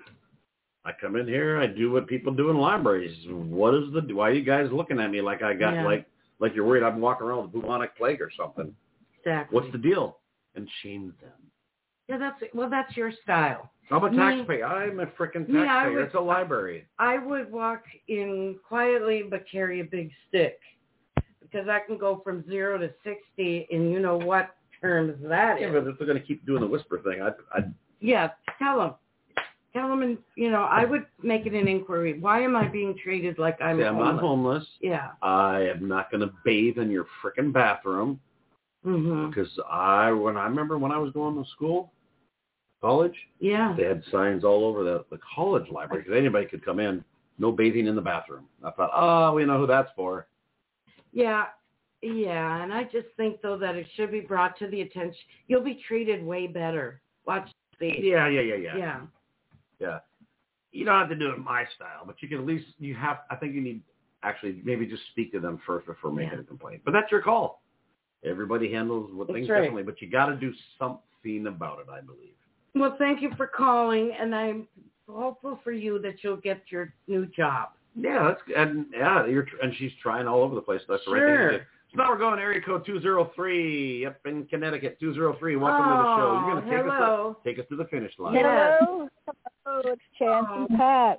I come in here, I do what people do in libraries. What is the, why are you guys looking at me like I got, yeah. like, like you're worried I'm walking around with a bubonic plague or something? Exactly. What's the deal? And shame them. Yeah, that's, well, that's your style. I'm a taxpayer. I'm a freaking taxpayer. Yeah, would, it's a library. I would walk in quietly but carry a big stick because I can go from zero to sixty in you know what terms that yeah, is. Yeah, but if they're going to keep doing the whisper thing, I'd, I'd... Yeah, tell them. Tell them, and you know, I would make it an inquiry. Why am I being treated like I'm See, homeless? I'm not homeless. Yeah. I am not going to bathe in your freaking bathroom. Mm-hmm. Because I, when I remember when I was going to school, college, yeah, they had signs all over the, the college library because anybody could come in, no bathing in the bathroom. I thought, oh, we know who that's for. Yeah, yeah, and I just think though that it should be brought to the attention. You'll be treated way better. Watch these. Yeah, yeah, yeah, yeah. Yeah. Yeah. You don't have to do it my style, but you can at least, you have, I think you need actually maybe just speak to them first before making yeah. a complaint. But that's your call. Everybody handles what things right. differently, but you got to do something about it, I believe. Well, thank you for calling, and I'm hopeful for you that you'll get your new job. Yeah, that's and yeah, you're and she's trying all over the place. That's the sure. right thing to do. So now we're going area code two zero three up in Connecticut, two zero three. Welcome oh, to the show. You're going to take hello. us to, take us to the finish line. Hello, hello, it's Chance oh. and Pat.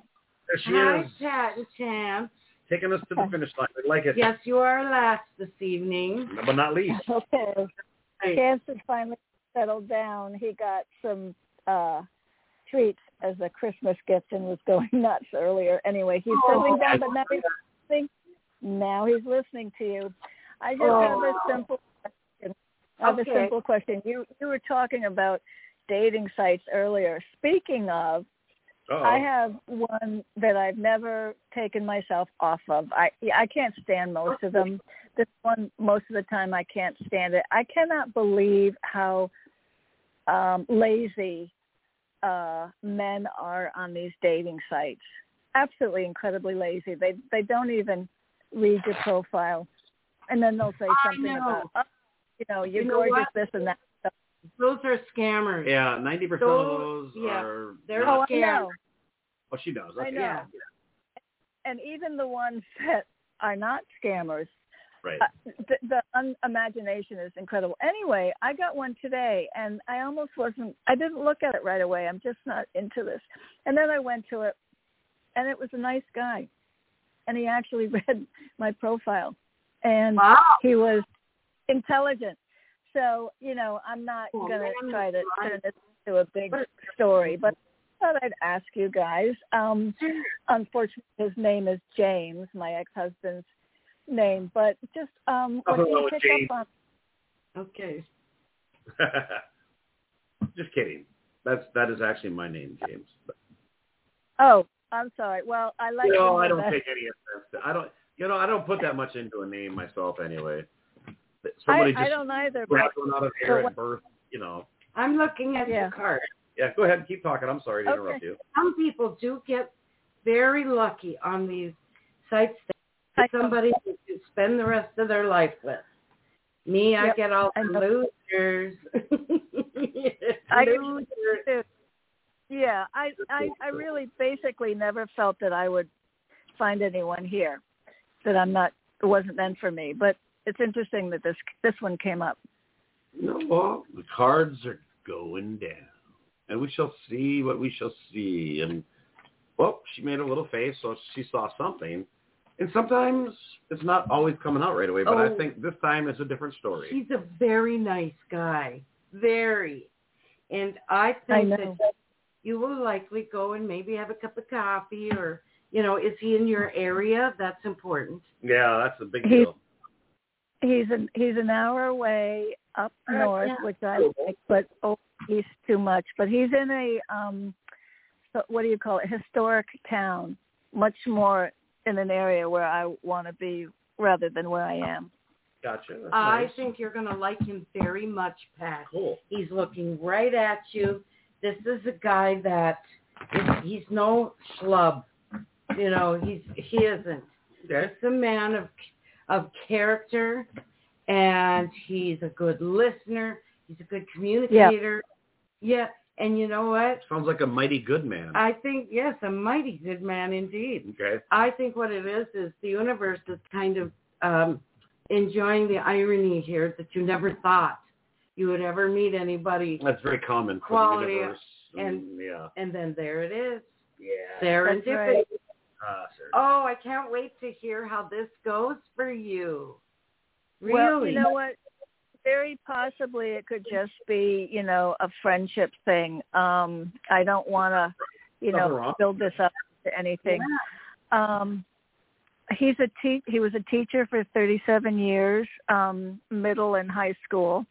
There she Hi, is. Pat and Chance. Taking us to the finish line. We like it. Yes, you are last this evening. But not least. Okay. Right. Chance has finally settled down. He got some uh, treats as a Christmas gift and was going nuts earlier. Anyway, he's Oh, settling down, but now he's listening. Now he's listening to you. I just Oh. have a simple question. I have Okay. a simple question. You you were talking about dating sites earlier. Speaking of, Uh-oh. I have one that I've never taken myself off of. I I can't stand most of them. This one, most of the time, I can't stand it. I cannot believe how um, lazy uh, men are on these dating sites. Absolutely incredibly lazy. They they don't even read your profile, and then they'll say something about, oh, you know, you're You know gorgeous, what? this and that. Those are scammers. Yeah, ninety percent of those yeah, are... they're Oh, I scams. know. Oh, she knows. I Okay. know. Yeah. And even the ones that are not scammers, Right. uh, the, the un- imagination is incredible. Anyway, I got one today, and I almost wasn't, I didn't look at it right away. I'm just not into this. And then I went to it, and it was a nice guy. And he actually read my profile. And Wow. he was intelligent. So, you know, I'm not Oh, going man, to try to right. turn this into a big story, but I thought I'd ask you guys. Um, unfortunately, his name is James, my ex-husband's name, but just um, what do Nothing wrong you with pick James. up on? Okay. Just kidding. That's that is actually my name, James. But, Oh, I'm sorry. Well, I like you know, him I don't better. take any offense. To, I don't. You know, I don't put that much into a name myself anyway. I, Somebody I just don't either. But, grabbed one out of air but at birth. You know. I'm looking at Yeah. your card. Yeah. Go ahead and keep talking. I'm sorry to Okay. interrupt you. Some people do get very lucky on these sites I that know. somebody to spend the rest of their life with. Me, I Yep, get all I the know. losers. I losers. do. Yeah, I, I I really basically never felt that I would find anyone here that I'm not it wasn't meant for me. But it's interesting that this this one came up. No, well, the cards are going down, and we shall see what we shall see. And well, she made a little face, so she saw something. And sometimes it's not always coming out right away, but I Oh. think this time it's a different story. He's a very nice guy. Very. And I I think know. that you will likely go and maybe have a cup of coffee or, you know, is he in your area? That's important. Yeah, that's a big He's- deal. He's an he's an hour away up Uh, north, yeah. which I like, but oh, east too much. But he's in a um, so what do you call it? Historic town, much more in an area where I want to be rather than where I am. Gotcha. That's I nice. think you're going to like him very much, Pat. Cool. He's looking right at you. This is a guy that is, he's no schlub. You know, he's he isn't. Okay. He's a man of of character, and he's a good listener. He's a good communicator. Yeah, and you know what? Sounds like a mighty good man. I think, yes, a mighty good man indeed. Okay. I think what it is is the universe is kind of um, enjoying the irony here that you never thought you would ever meet anybody, That's very common for Quality the universe. and- yeah. and then there it is. Yeah. Serendipity. That's right. Ah, sir. Oh, I can't wait to hear how this goes for you. Really? Well, you know what? Very possibly it could just be, you know, a friendship thing. Um, I don't want to, you Nothing know, wrong. build this up to anything. Um, he's a te- he was a teacher for thirty-seven years, um, middle and high school,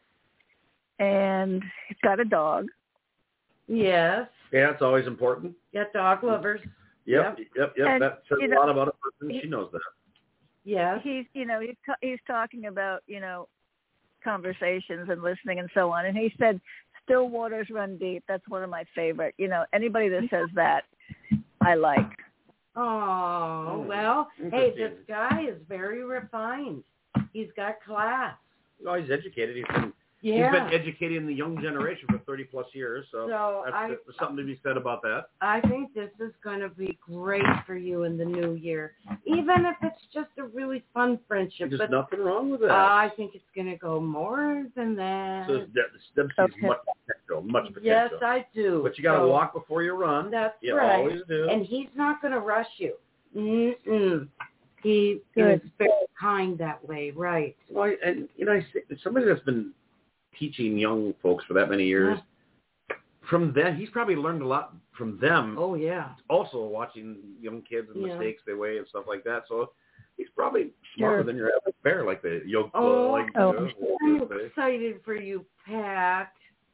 and he's got a dog. Yes. Yeah, it's always important. Got dog lovers. Yep, yep, yep. And, that says you a know, lot about a person. he- She knows that. Yes. He's, you know, he's ta- he's talking about, you know, conversations and listening and so on. And he said, "Still waters run deep." That's one of my favorite. You know, anybody that says that, I like. Oh, Hmm. well, hey, Interesting. this guy is very refined. He's got class. Oh, he's educated. He's been Yeah. He's been educating the young generation for thirty plus years, so, So that's, I- there's something to be said about that. I think this is going to be great for you in the new year, even if it's just a really fun friendship. There's but nothing wrong with that. I think it's going to go more than that. So Deb sees Okay. much potential, much potential. Yes, I do. But you got to So walk before you run. That's you right. always do. And he's not going to rush you. Mm-mm. He Good. is very kind that way, right? Well, and you know, I say- somebody that's been teaching young folks for that many years, from them, he's probably learned a lot from them. Oh, yeah. Also watching young kids and Yeah. mistakes they weigh and stuff like that. So he's probably smarter Sure. than your average bear, like the yoke. Oh, like, oh. you know, I'm excited for you, Pat.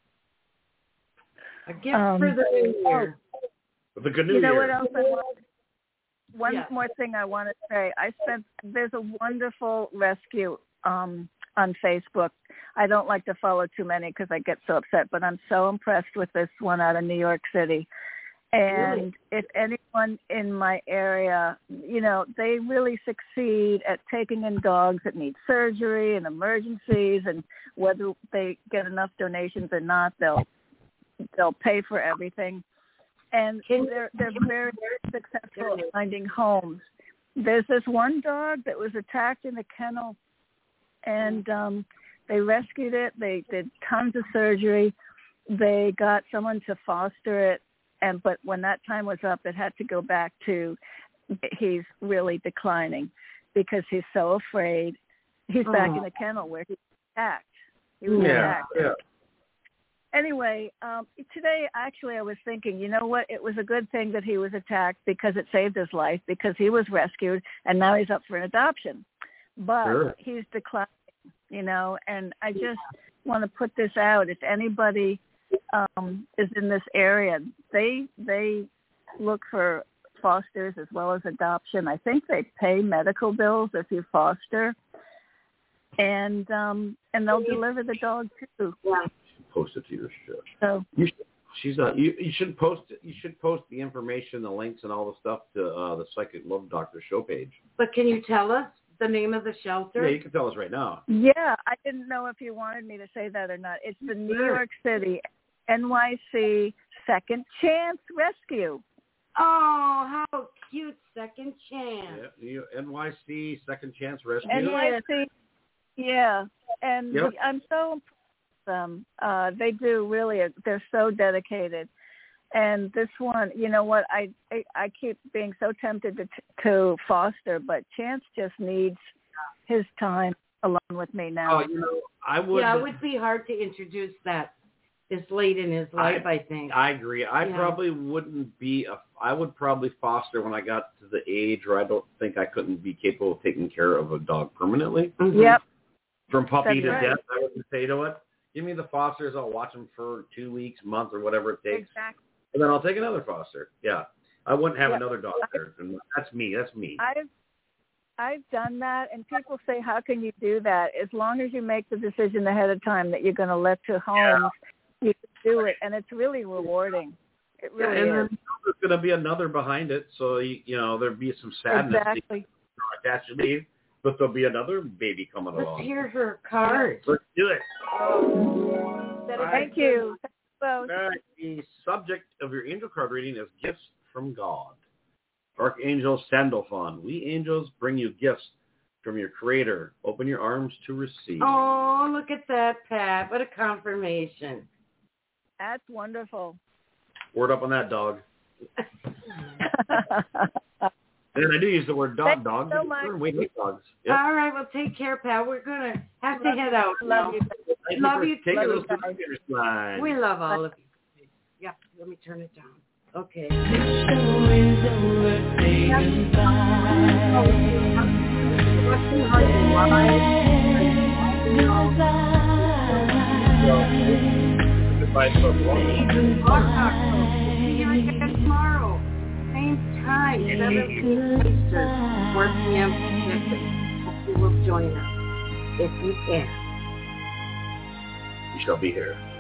A gift Um, for the new year. the good new You know year. what else I want? One Yeah. more thing I want to say. I spent there's a wonderful rescue um, on Facebook. I don't like to follow too many because I get so upset, but I'm so impressed with this one out of New York City. And Really? if anyone in my area, you know, they really succeed at taking in dogs that need surgery and emergencies, and whether they get enough donations or not, they'll they'll pay for everything. And they're they're very successful at finding homes. There's this one dog that was attacked in a kennel, and um, they rescued it. They did tons of surgery. They got someone to foster it, and but when that time was up, it had to go back to. He's really declining because he's so afraid. He's back Oh. in the kennel where he was attacked. He was Yeah, attacked. yeah. Anyway, um, today actually I was thinking, you know what? It was a good thing that he was attacked because it saved his life because he was rescued and now he's up for an adoption. But Sure. he's declining, you know, and I just want to put this out. If anybody um, is in this area, they they look for fosters as well as adoption. I think they pay medical bills if you foster, and um, and they'll deliver the dog too. Yeah. Post it to your show. So You should, she's not. You, you should post. it. You should post the information, the links, and all the stuff to uh, the Psychic Love Doctor show page. But can you tell us the name of the shelter? Yeah, you can tell us right now. yeah, I didn't know if you wanted me to say that or not. It's the New Sure. York City N Y C Second Chance Rescue. Oh, how cute, Second Chance. Yeah, you- N Y C Second Chance Rescue. N Y C, yeah, and Yep. I'm so impressed with them. Uh, they do really. They're so dedicated. And this one, you know what? I I, I keep being so tempted to to foster, but Chance just needs his time alone with me now. Oh, you know, I would. Yeah, it would be hard to introduce that this late in his life, I, think. I agree. I Yeah. probably wouldn't be. A, I would probably foster when I got to the age where I don't think I couldn't be capable of taking care of a dog permanently. Mhm. Yep. From puppy That's to right. death, I would say, you know what? Give me the fosters. I'll watch them for two weeks, month, or whatever it takes, Exactly. and then I'll take another foster. Yeah, I wouldn't have Yep. another dog there. And that's me. That's me. I've I've done that, and people say, "How can you do that?" As long as you make the decision ahead of time that you're going to let to homes, you can do it, and it's really rewarding. It Yeah, really and is. then there's going to be another behind it, so you, you know there'd be some sadness Exactly. attached to me, but there'll be another baby coming Let's along. hear her card. Let's do it. Thank you. Thank you both. All right. The subject of your angel card reading is gifts from God. Archangel Sandalphon. We angels bring you gifts from your Creator. Open your arms to receive. Oh, look at that, Pat. What a confirmation. That's wonderful. Word up on that, dog. And I do use the word dog, Thank you dog. so because much. We hate dogs. Yep. All right, well, take care, Pat. We're going to have to head out. Love you. Thank love for you taking too. us to the finish line. We love all of you. Yeah, let me turn it down. Okay. Goodbye, so long. See you again tomorrow. Same time, seven p.m. Eastern, four p.m. Pacific. Hope you will join us if you can. You shall be here.